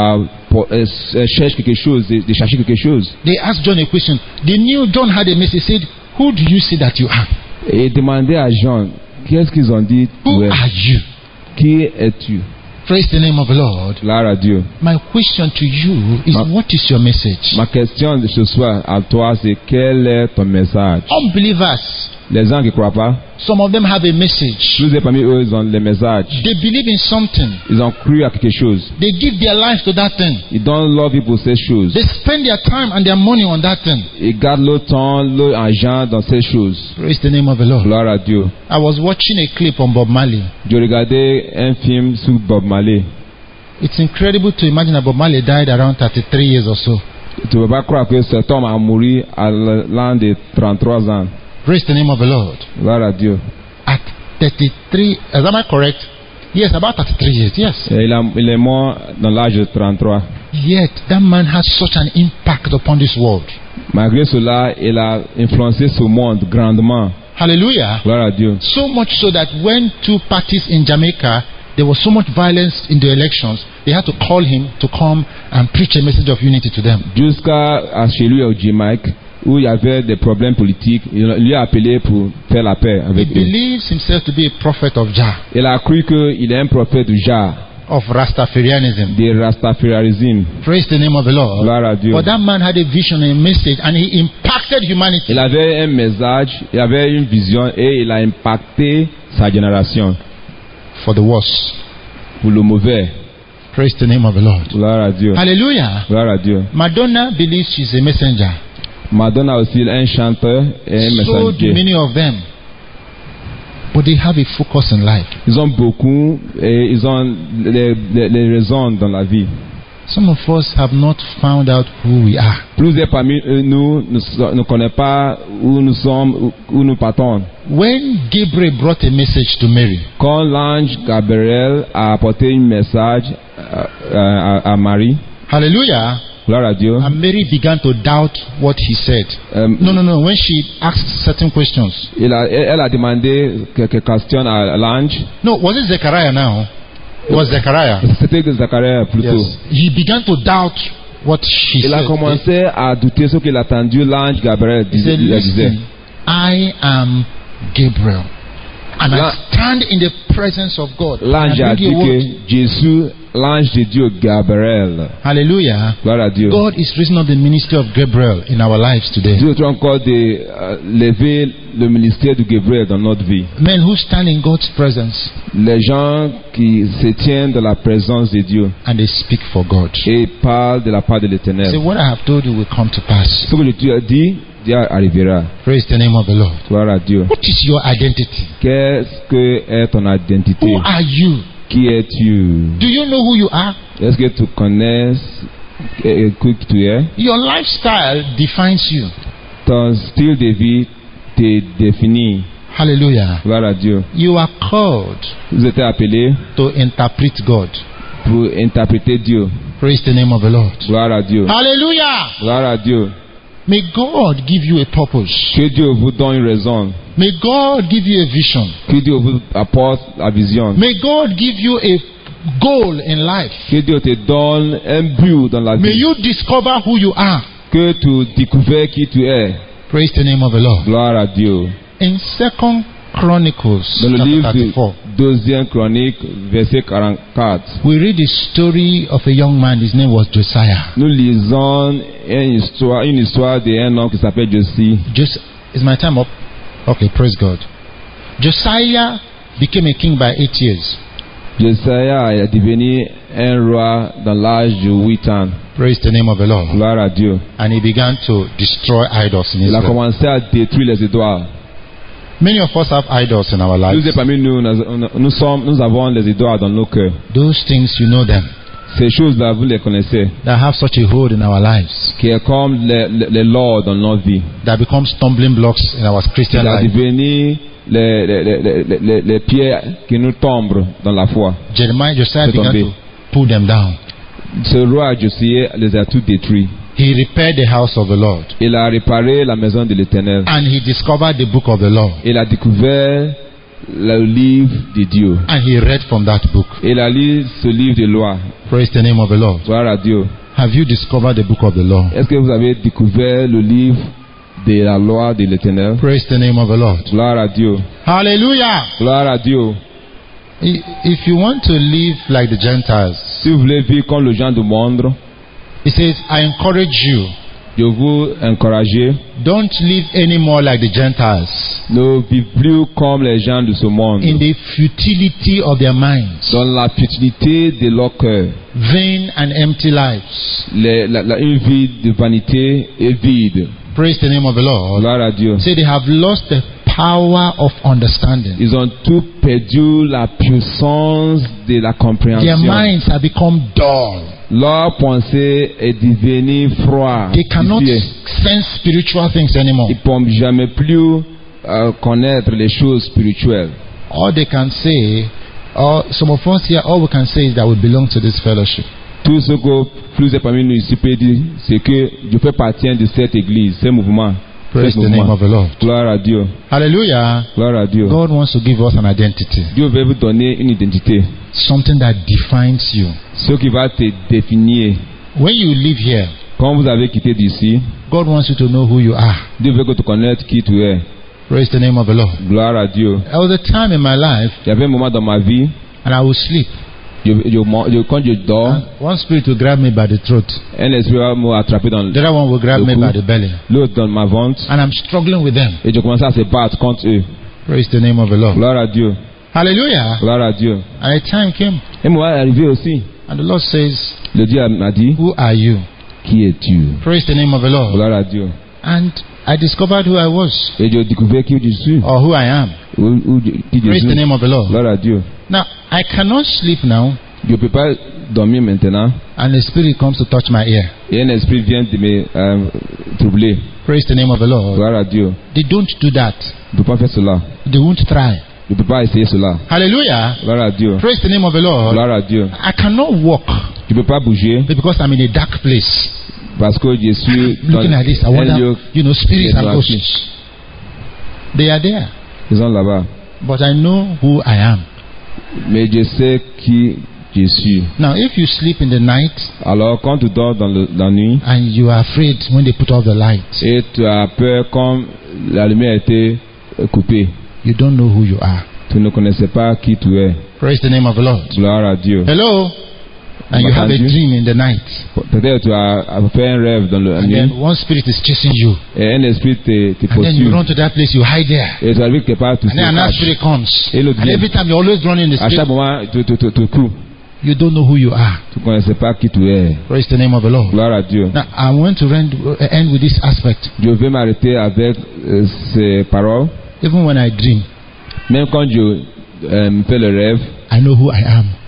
S1: chercher quelque chose, de chercher quelque chose?
S2: They asked John a question. They knew John had a message. Said, who do you say that you are?
S1: Et demander à Jean, qu'est-ce qu'ils ont dit?
S2: Who
S1: Tu es?
S2: are you?
S1: Qui es-tu?
S2: Praise the name of the Lord.
S1: Gloire à Dieu.
S2: My question to you is, what is your message?
S1: Ma question de ce soir à toi, c'est quel est ton message?
S2: Unbelievers,
S1: Les gens qui ne croient pas,
S2: some of them have a message.
S1: plusieurs parmi eux, ils ont les messages.
S2: They believe in something.
S1: Ils ont cru à quelque chose.
S2: They give their life to that thing.
S1: Ils donnent leur vie pour ces choses.
S2: They spend their time and their money on that thing.
S1: Ils gardent leur temps, leur argent dans ces choses.
S2: Praise the name of the Lord.
S1: Gloire à Dieu.
S2: I was watching a clip on Bob Marley.
S1: Je regardais un film sur Bob Marley.
S2: It's incredible to imagine that Bob Marley died around 33 years or so.
S1: Tu ne peux pas croire que cet homme a mouru à l'âge de 33 ans.
S2: Praise the name of the Lord.
S1: Gloire à Dieu.
S2: At 33, am I correct? Yes, about 33 years, yes.
S1: Et il est mort dans l'âge de 33.
S2: Yet, that man has such an impact upon this world.
S1: Malgré cela, il a influencé ce monde grandement.
S2: Hallelujah.
S1: Gloire à Dieu.
S2: So much so that when two parties in Jamaica, there was so much violence in the elections, they had to call him to come and preach a message of unity to them.
S1: Jusqu'à chez lui au Jamaïque, où il y avait des problèmes politiques, il lui a appelé pour faire la paix
S2: He
S1: avec eux.
S2: believes himself to be a prophet of Jah,
S1: Il a cru qu'il est un prophète du Jah,
S2: of Rastafarianism.
S1: du Rastafarianisme.
S2: Praise the name of the Lord.
S1: Gloire à Dieu.
S2: But that man had a vision and a message, and he impacted humanity.
S1: Il avait un message, il avait une vision et il a impacté sa génération
S2: For the worse.
S1: pour le mauvais.
S2: Praise the name of the Lord.
S1: Gloire à Dieu.
S2: Hallelujah.
S1: Gloire à Dieu.
S2: Madonna believes she's a messenger.
S1: Madonna aussi un chanteur et un
S2: So do
S1: messager.
S2: many of them. But they have a focus in life.
S1: Ils ont beaucoup et ils ont les raisons dans la vie.
S2: Some of us have not found out who we are.
S1: Plusieurs parmi nous ne connaissent pas où nous sommes, où nous partons.
S2: When Gabriel brought a message to Mary,
S1: Quand l'ange Gabriel a apporté un message à Marie,
S2: hallelujah,
S1: gloire à Dieu,
S2: and Mary began to doubt what he said. No. When she asked certain questions.
S1: elle a demandé quelques questions à l'ange.
S2: No, was it Zechariah now? It was Zechariah.
S1: C'était Zacharie plutôt.
S2: Yes. He began to doubt what she
S1: Il a
S2: said.
S1: commencé à douter ce qu'il a entendu l'ange Gabriel
S2: He said,
S1: disait.
S2: listen, I am Gabriel, and I stand in the presence of God.
S1: L'ange a dit que Jésus, l'ange de Dieu Gabriel.
S2: Hallelujah.
S1: Gloire à Dieu.
S2: God is raising up the ministry of Gabriel in our lives today.
S1: Dieu est encore de lever le ministère de Gabriel dans notre vie.
S2: Men who stand in God's presence
S1: Les gens qui se tiennent de la présence de Dieu
S2: and they speak for God.
S1: et parlent de la part de
S2: So
S1: l'Éternel.
S2: what I have told you will come to pass.
S1: Ce que je te dis, Dieu arrivera.
S2: Praise the name of the Lord.
S1: Gloire à Dieu.
S2: What is your identity?
S1: Qu'est-ce que est ton identité?
S2: Who are you?
S1: Qui es-tu?
S2: Do you know who you are?
S1: Est-ce que tu connais qui tu es?
S2: Your lifestyle defines you.
S1: Ton style de vie te définit.
S2: Hallelujah.
S1: Gloire à Dieu.
S2: You are called
S1: Vous êtes appelés
S2: to interpret God.
S1: pour interpréter Dieu.
S2: Praise the name of the Lord.
S1: Gloire à Dieu.
S2: Hallelujah.
S1: Gloire à Dieu.
S2: May God give you a purpose.
S1: Que Dieu vous donne une raison.
S2: May God give you a vision.
S1: Que Dieu vous apporte la vision.
S2: May God give you a goal in life.
S1: Que Dieu te donne un but dans la
S2: May
S1: vie.
S2: you discover who you are.
S1: Que tu découvres qui tu es.
S2: Praise the name of the Lord.
S1: Gloire à Dieu.
S2: In 2 Chronicles
S1: Dans le
S2: chapter
S1: livre
S2: 34,
S1: de 2e Chronique, verset 44,
S2: we read the story of a young man. His name was Josiah.
S1: nous lisons une histoire d'un homme qui s'appelle Josie.
S2: Is my time up? Okay, praise God. Josiah became a king by 8 years.
S1: Josiah est devenu un roi dans l'âge de 8 ans.
S2: Praise the name of the Lord.
S1: Gloire à Dieu.
S2: And he began to destroy idols in
S1: Il a
S2: Israel.
S1: commencé à détruire les idoles.
S2: Many of us have idols in our lives.
S1: Tous parmi nous, nous avons les idoles dans nos cœurs.
S2: Those things, you know them,
S1: Ces choses-là, vous les connaissez,
S2: that have such a hold in our lives,
S1: qui est comme les lois dans nos vies.
S2: that become stumbling blocks in our Christian
S1: Il a
S2: life.
S1: devenu les pierres qui nous tombent dans la foi.
S2: Josiah began
S1: tombé.
S2: to pull them down.
S1: Ce roi Josué les a tous détruits.
S2: He repaired the house of the Lord,
S1: Il a réparé la maison de l'Éternel.
S2: and he discovered the book of the law,
S1: Il a découvert le livre de Dieu.
S2: and he read from that book.
S1: Il a lu ce livre de loi.
S2: Praise the name of the Lord.
S1: Gloire à Dieu.
S2: Have you discovered the book of the law?
S1: Est-ce que vous avez découvert le livre de la loi de l'Éternel?
S2: Praise the name of the Lord.
S1: Gloire à Dieu.
S2: Hallelujah.
S1: Gloire à Dieu.
S2: If you want to live like the Gentiles,
S1: Si vous voulez vivre comme les gens du monde,
S2: he says, I encourage you,
S1: je vous encourage.
S2: don't live anymore like the Gentiles,
S1: Ne vivez plus comme les gens de ce monde.
S2: in the futility of their minds,
S1: Dans la futilité de leur cœur.
S2: vain and empty lives.
S1: Une vie de vanité et vide.
S2: Praise the name of the Lord.
S1: Gloire à Dieu.
S2: Say they have lost the power of understanding.
S1: Ils ont tout perdu la puissance de la
S2: Their
S1: compréhension.
S2: minds have become dull.
S1: Leur pensée est devenue froide.
S2: They cannot sense spiritual things anymore.
S1: Ils ne peuvent jamais plus connaître les choses spirituelles.
S2: All they can say, or some of us here, all we can say is that we belong to this fellowship.
S1: Tout ce que plusieurs parmi nous ici peuvent dire, c'est que je fais partie de cette église, ce mouvement.
S2: Praise the name of the Lord.
S1: Gloire à Dieu.
S2: Hallelujah.
S1: Gloire à Dieu.
S2: God wants to give us an identity,
S1: Dieu veut vous donner une identité.
S2: something that defines you.
S1: Ce qui va te définir.
S2: When you live here,
S1: Quand vous avez quitté d'ici,
S2: God wants you to know who you are.
S1: Dieu veut que tu connaisses qui tu es.
S2: Praise the name of the Lord.
S1: Gloire à Dieu.
S2: There was a time in my life,
S1: Il y avait un moment dans ma vie,
S2: and I would sleep,
S1: quand je dors,
S2: and one spirit would grab me by the throat,
S1: un esprit va m'attraper dans
S2: the other one would grab me by the belly,
S1: l'autre dans ma ventre,
S2: and I'm struggling with them.
S1: et je commence à se battre contre eux.
S2: Praise the name of the Lord.
S1: Gloire à Dieu.
S2: Hallelujah.
S1: Gloire à Dieu.
S2: And a time came,
S1: Un moment est arrivé aussi.
S2: and the Lord says,
S1: Le Dieu m'a dit,
S2: who are you?
S1: qui es-tu?
S2: Praise the name of the Lord.
S1: Gloire à Dieu.
S2: And I discovered who I was,
S1: Et j'ai découvert qui je suis.
S2: or who I am.
S1: Qui je
S2: Praise the
S1: suis.
S2: name of the Lord.
S1: Gloire à Dieu.
S2: Now, I cannot sleep now,
S1: Je ne peux pas dormir maintenant.
S2: and the spirit comes to touch my ear.
S1: Et un esprit vient de me troubler.
S2: Praise the name of the Lord.
S1: Gloire à Dieu.
S2: They don't do that.
S1: Je ne peux pas faire cela.
S2: They won't try.
S1: Je ne peux pas essayer cela.
S2: Hallelujah.
S1: Gloire à Dieu.
S2: Praise the name of the Lord.
S1: Gloire à Dieu.
S2: I cannot walk
S1: Je ne peux pas bouger
S2: because I'm in a dark place.
S1: parce que je suis dans
S2: Looking at this, I
S1: un lieu.
S2: wonder, spirits and
S1: noirci.
S2: ghosts. They are there.
S1: Ils sont là-bas.
S2: But I know who I am.
S1: Mais je sais qui je suis.
S2: Now, if you sleep in the night
S1: Alors, quand tu dors dans la nuit
S2: and you are afraid when they put off the light,
S1: et tu as peur comme la lumière a été coupée,
S2: you don't know who you are.
S1: tu ne connaissais pas qui tu es.
S2: Praise the name of the Lord.
S1: Gloire à Dieu.
S2: Hello? And you have a dream in the night.
S1: Peut-être tu as fait un rêve dans la
S2: And
S1: nuit
S2: then one spirit is chasing you.
S1: et un esprit te
S2: And then you
S1: poursuit.
S2: run to that place, you hide there.
S1: Et tu arrives quelque part, tu
S2: And then another
S1: te
S2: spirit comes.
S1: Et l'autre
S2: And
S1: vient.
S2: every time you're always running in the
S1: À chaque
S2: spirit,
S1: moment, tu cours.
S2: you don't know who you are.
S1: Tu ne connaissais pas qui tu es.
S2: Praise the name of the Lord.
S1: Gloire à Dieu.
S2: Now, I want to end with this aspect.
S1: Je vais m'arrêter avec ces paroles.
S2: Even when I dream,
S1: Même quand je fais le rêve,
S2: I know who I am.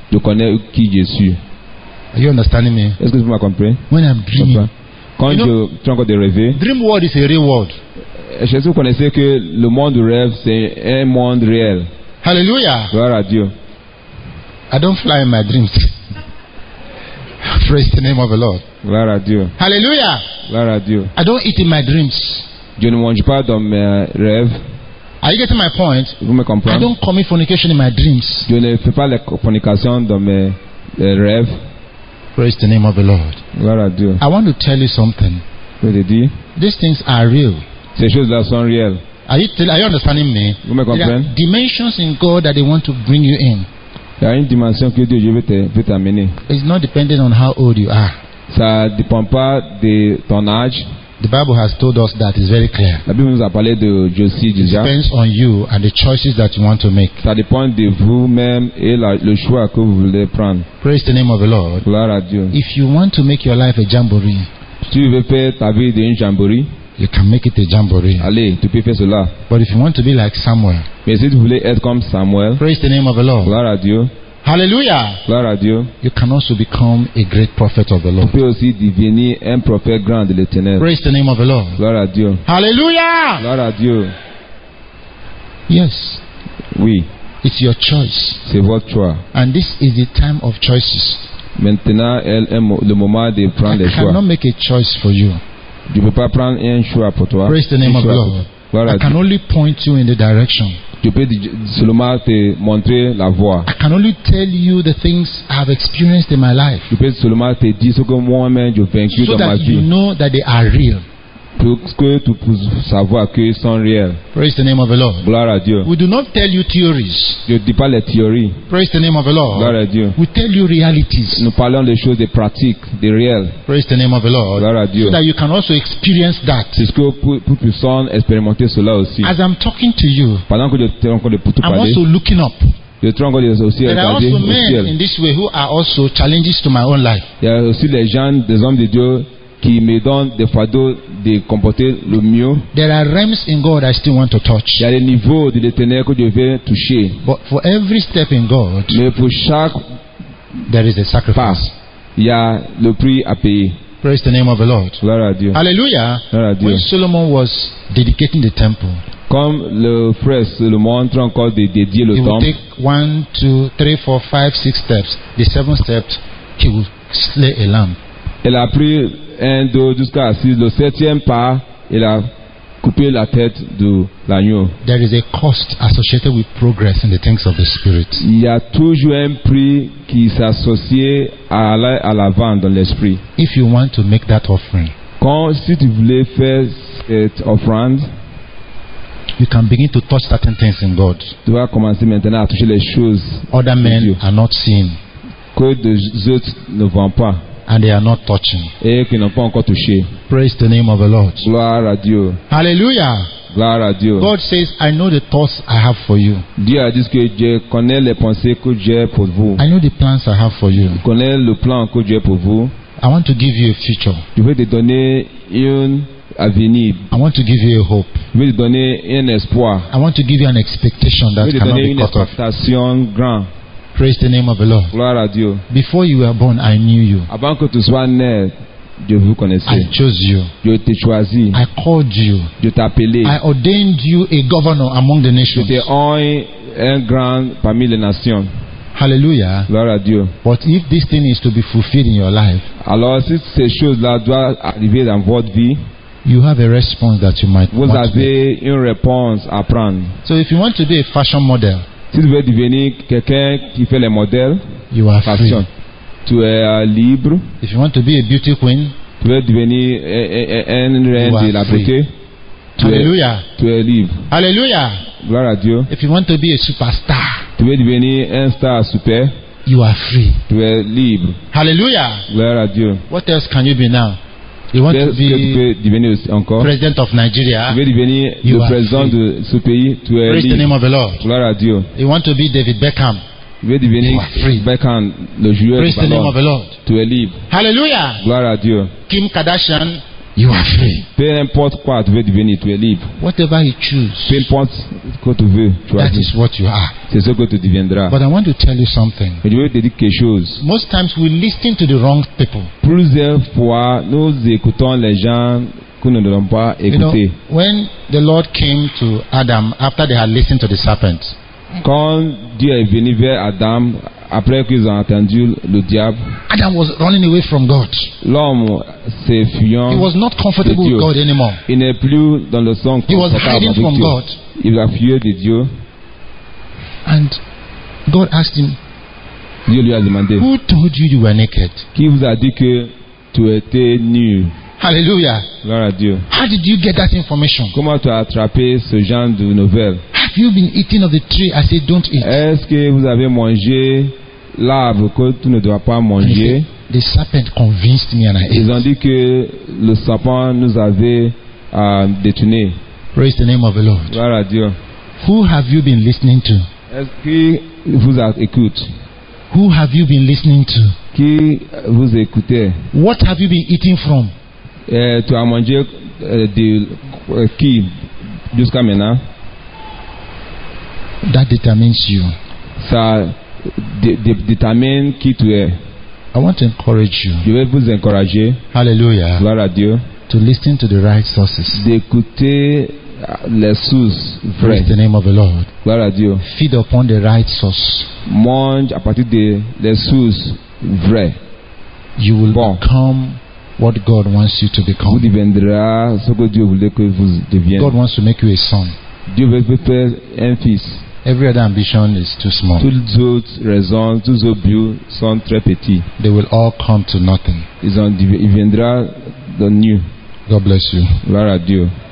S1: je connais qui je suis.
S2: Are you understanding me?
S1: Est-ce que vous m'avez compris?
S2: When I'm dreaming,
S1: Quand
S2: You know-
S1: je suis en train de rêver,
S2: dream world is a real world.
S1: est-ce que vous connaissez que le monde du rêve, c'est un monde réel?
S2: Hallelujah.
S1: Gloire à Dieu.
S2: I don't fly in my dreams. Praise the name of the Lord.
S1: Gloire à Dieu.
S2: Hallelujah.
S1: Gloire à Dieu.
S2: I don't eat in my dreams.
S1: Je ne mange pas dans mes rêves.
S2: Are you getting my point?
S1: Vous me
S2: I
S1: comprenez?
S2: don't commit fornication in my dreams.
S1: Je ne fais pas la communication dans mes rêves.
S2: Praise the name of the Lord.
S1: Gloire à Dieu.
S2: I want to tell you something.
S1: Je te dis,
S2: These things are real.
S1: ces choses-là sont réelles.
S2: Are you understanding me?
S1: Vous me
S2: There are
S1: comprenez?
S2: dimensions in God that they want to bring you in.
S1: Il y a une dimension que Dieu veut t'amener.
S2: It's not dependent on how old you are.
S1: Ça ne dépend pas de ton âge.
S2: The Bible has told us that. It's very clear.
S1: La Bible nous a parlé de Josie
S2: It
S1: déjà.
S2: depends on you and the choices that you want to make.
S1: Ça dépend de vous-même et le choix que vous voulez prendre.
S2: Praise the name of the Lord.
S1: Gloire à Dieu.
S2: If you want to make your life a jamboree,
S1: Si tu veux faire ta vie d'une jamboree,
S2: you can make it a jamboree.
S1: allez, tu peux faire cela.
S2: But if you want to be like Samuel,
S1: Mais si tu voulais être comme Samuel,
S2: praise the name of the Lord.
S1: gloire à Dieu,
S2: Hallelujah.
S1: gloire à Dieu,
S2: You can also become a great prophet of the
S1: tu
S2: Lord.
S1: peux aussi devenir un prophète grand de l'Éternel.
S2: Praise the name of the Lord.
S1: Gloire à Dieu.
S2: Hallelujah.
S1: Gloire à Dieu.
S2: Yes,
S1: Oui,
S2: it's your choice.
S1: c'est votre choix.
S2: And this is the time of choices.
S1: Maintenant est le moment de prendre les
S2: I cannot
S1: choix.
S2: make a choice for you.
S1: Tu ne peux pas prendre un choix pour toi.
S2: Praise the name
S1: Un
S2: of the
S1: choix
S2: Lord.
S1: pour- Gloire à
S2: I can
S1: Dieu.
S2: only point you in the direction.
S1: Tu peux seulement te montrer la voie.
S2: I can only tell you the things I have experienced in my life
S1: Tu peux seulement te dire ce que moi-même j'ai vécu
S2: so
S1: dans ma
S2: that you
S1: vie.
S2: know that they are real.
S1: Pour que tu puisses savoir qu'ils sont réels.
S2: Praise the name of the Lord.
S1: Gloire à Dieu.
S2: We do not tell you theories.
S1: Je ne dis pas les théories.
S2: Praise the name of the
S1: Gloire
S2: Lord.
S1: à Dieu.
S2: We tell you realities.
S1: Nous parlons des choses, des pratiques, des réels.
S2: Praise the name of the Lord.
S1: Gloire à Dieu.
S2: So that you can also experience that.
S1: C'est ce que pour puissions expérimenter cela aussi.
S2: As I'm talking to you,
S1: Pendant que je suis encore de pour te
S2: I'm
S1: parler,
S2: also looking up.
S1: je suis encore de aussi
S2: There are
S1: regarder
S2: also
S1: au
S2: men in
S1: ciel.
S2: this way who are also challenges to my own life.
S1: Il y a aussi les gens, des hommes de Dieu, qui me donnent des fardeaux de comporter le mieux.
S2: There are realms in God I still want to touch.
S1: Il y a des niveaux de l'éternel que je vais toucher.
S2: But for every step in God,
S1: Mais pour chaque
S2: there is a
S1: pas,
S2: sacrifice.
S1: il y a le prix à payer.
S2: Praise the name of the Lord.
S1: Gloire à Dieu.
S2: Hallelujah.
S1: Gloire à Dieu.
S2: When Solomon was dedicating the temple,
S1: Comme le frère le montre encore de dédier le
S2: he would
S1: temple,
S2: take 1, 2, 3, 4, 5, 6 steps. The 7th step, he would slay a lamb.
S1: il a pris 1, 2 jusqu'à 6. Le 7e pas, il a coupé la tête de l'agneau.
S2: There is a cost associated with progress in the things of the Spirit.
S1: Il y a toujours un prix qui s'associe à aller à l'avant dans l'esprit.
S2: If you want to make that offering,
S1: Si tu voulais faire cette offrande,
S2: you can begin to touch certain things in God.
S1: tu vas commencer maintenant à toucher les choses
S2: Other
S1: de
S2: men
S1: Dieu
S2: are not seeing
S1: que des autres ne voient pas
S2: and they are not touching.
S1: et qui n'ont pas encore touché.
S2: Praise the name of the Lord.
S1: Gloire à Dieu.
S2: Hallelujah.
S1: Gloire à Dieu.
S2: God says, I know the thoughts I have for you.
S1: Dieu a dit que je connais les pensées que j'ai pour vous.
S2: I know the plans I have for you.
S1: Je connais le plan que j'ai pour vous.
S2: I want to give you a future.
S1: Je vais te donner un avenir.
S2: I want to give you a hope.
S1: Je vais te donner un espoir.
S2: I want to give you an expectation
S1: Je
S2: that
S1: vais te
S2: cannot
S1: donner
S2: be
S1: une
S2: cut off.
S1: expectation grande.
S2: Praise the name of the Lord.
S1: Gloire à Dieu.
S2: Before you were born, I knew you.
S1: Avant que tu sois né, je vous
S2: I
S1: connaissais.
S2: chose you.
S1: Je t'ai choisi.
S2: I called you.
S1: Je t'ai appelé.
S2: I ordained you a governor among the
S1: Je
S2: nations.
S1: t'ai envoyé un grand parmi les nations.
S2: Hallelujah.
S1: Gloire à Dieu.
S2: But if this thing is to be fulfilled in your life,
S1: Alors, si ces choses-là doivent arriver dans votre vie,
S2: you have a response that you might
S1: vous
S2: want to make.
S1: avez une réponse à prendre.
S2: So if you want to be a fashion model,
S1: Si tu veux devenir quelqu'un qui fait les modèles,
S2: you are free.
S1: fashion, tu es libre.
S2: If you want to be a beauty queen,
S1: Tu veux devenir un reine
S2: You are
S1: de la
S2: free.
S1: beauté,
S2: hallelujah.
S1: tu es libre.
S2: Hallelujah.
S1: Gloire à Dieu.
S2: If you want to be a superstar,
S1: Tu veux devenir un star super,
S2: you are free.
S1: tu es libre.
S2: Hallelujah.
S1: Gloire à Dieu.
S2: What else can you be now? You want to
S1: Qu'est-ce que tu
S2: be
S1: peux devenir aussi encore?
S2: president of Nigeria?
S1: Tu veux devenir
S2: You
S1: le
S2: are
S1: président
S2: free.
S1: de ce pays, tu es
S2: Praise the name
S1: libre.
S2: of the Lord.
S1: Gloire à Dieu.
S2: You want to be David Beckham?
S1: Tu veux devenir
S2: You are free.
S1: Beckham, le joueur
S2: Praise
S1: du
S2: the name of
S1: ballon,
S2: the Lord.
S1: tu es libre.
S2: Hallelujah.
S1: Gloire à Dieu.
S2: Kim Kardashian, you are free.
S1: Peu importe quoi tu veux devenir, tu es libre.
S2: Whatever you choose,
S1: Peu importe ce que tu veux,
S2: that
S1: choisis.
S2: is what you are.
S1: C'est ce que tu deviendras.
S2: But I want to tell you something.
S1: Mais je veux te dire quelque chose.
S2: Most times we listen to the wrong people.
S1: Plusieurs fois, nous écoutons les gens que nous ne devons pas
S2: You know,
S1: écouter.
S2: when the Lord came to Adam after they had listened to the serpent,
S1: Quand Dieu est venu vers Adam, après qu'ils ont entendu le diable,
S2: Adam was running away from God.
S1: l'homme s'est fuyant.
S2: He was not comfortable with God anymore.
S1: Il n'est plus dans le son
S2: He was
S1: confortable
S2: hiding
S1: avec
S2: from
S1: Dieu.
S2: God.
S1: Il a fui de Dieu.
S2: And God asked him,
S1: Dieu lui a demandé,
S2: who told you you were naked?
S1: qui vous a dit que tu étais nu?
S2: Hallelujah.
S1: Gloire à Dieu.
S2: How did you get that information?
S1: Comment tu as attrapé ce genre de nouvelles?
S2: Have you been eating of the tree I said don't eat?
S1: Est-ce que vous avez mangé l'arbre que tu ne dois pas
S2: And he
S1: manger?
S2: said, the serpent convinced me and I
S1: Ils ont
S2: ate.
S1: dit que le serpent nous avait détourné.
S2: Praise the name of the Lord.
S1: Gloire à Dieu.
S2: Who have you been listening to?
S1: Est-ce que vous écoute?
S2: Who have you been listening to?
S1: Qui vous écoutez?
S2: What have you been eating from?
S1: Tu as mangé de qui jusqu'à maintenant?
S2: That determines you.
S1: Ça détermine qui tu es.
S2: I want to encourage you.
S1: Je vais vous encourager,
S2: Hallelujah.
S1: gloire à Dieu,
S2: To listen to the right sources.
S1: d'écouter les sources vraies.
S2: Praise the name of the Lord.
S1: Gloire à Dieu.
S2: Feed upon the right source.
S1: Mange à partir des sources vraies.
S2: You will
S1: Bon.
S2: become what God wants you to
S1: Vous
S2: become.
S1: deviendrez ce que Dieu voulait que vous deveniez.
S2: God wants to make you a son.
S1: Dieu veut vous faire un fils.
S2: Every other ambition is too small.
S1: Toutes les autres raisons, tous les autres buts sont très petits.
S2: They will all come to nothing.
S1: Il viendra de nu.
S2: God bless you.
S1: Gloire à Dieu.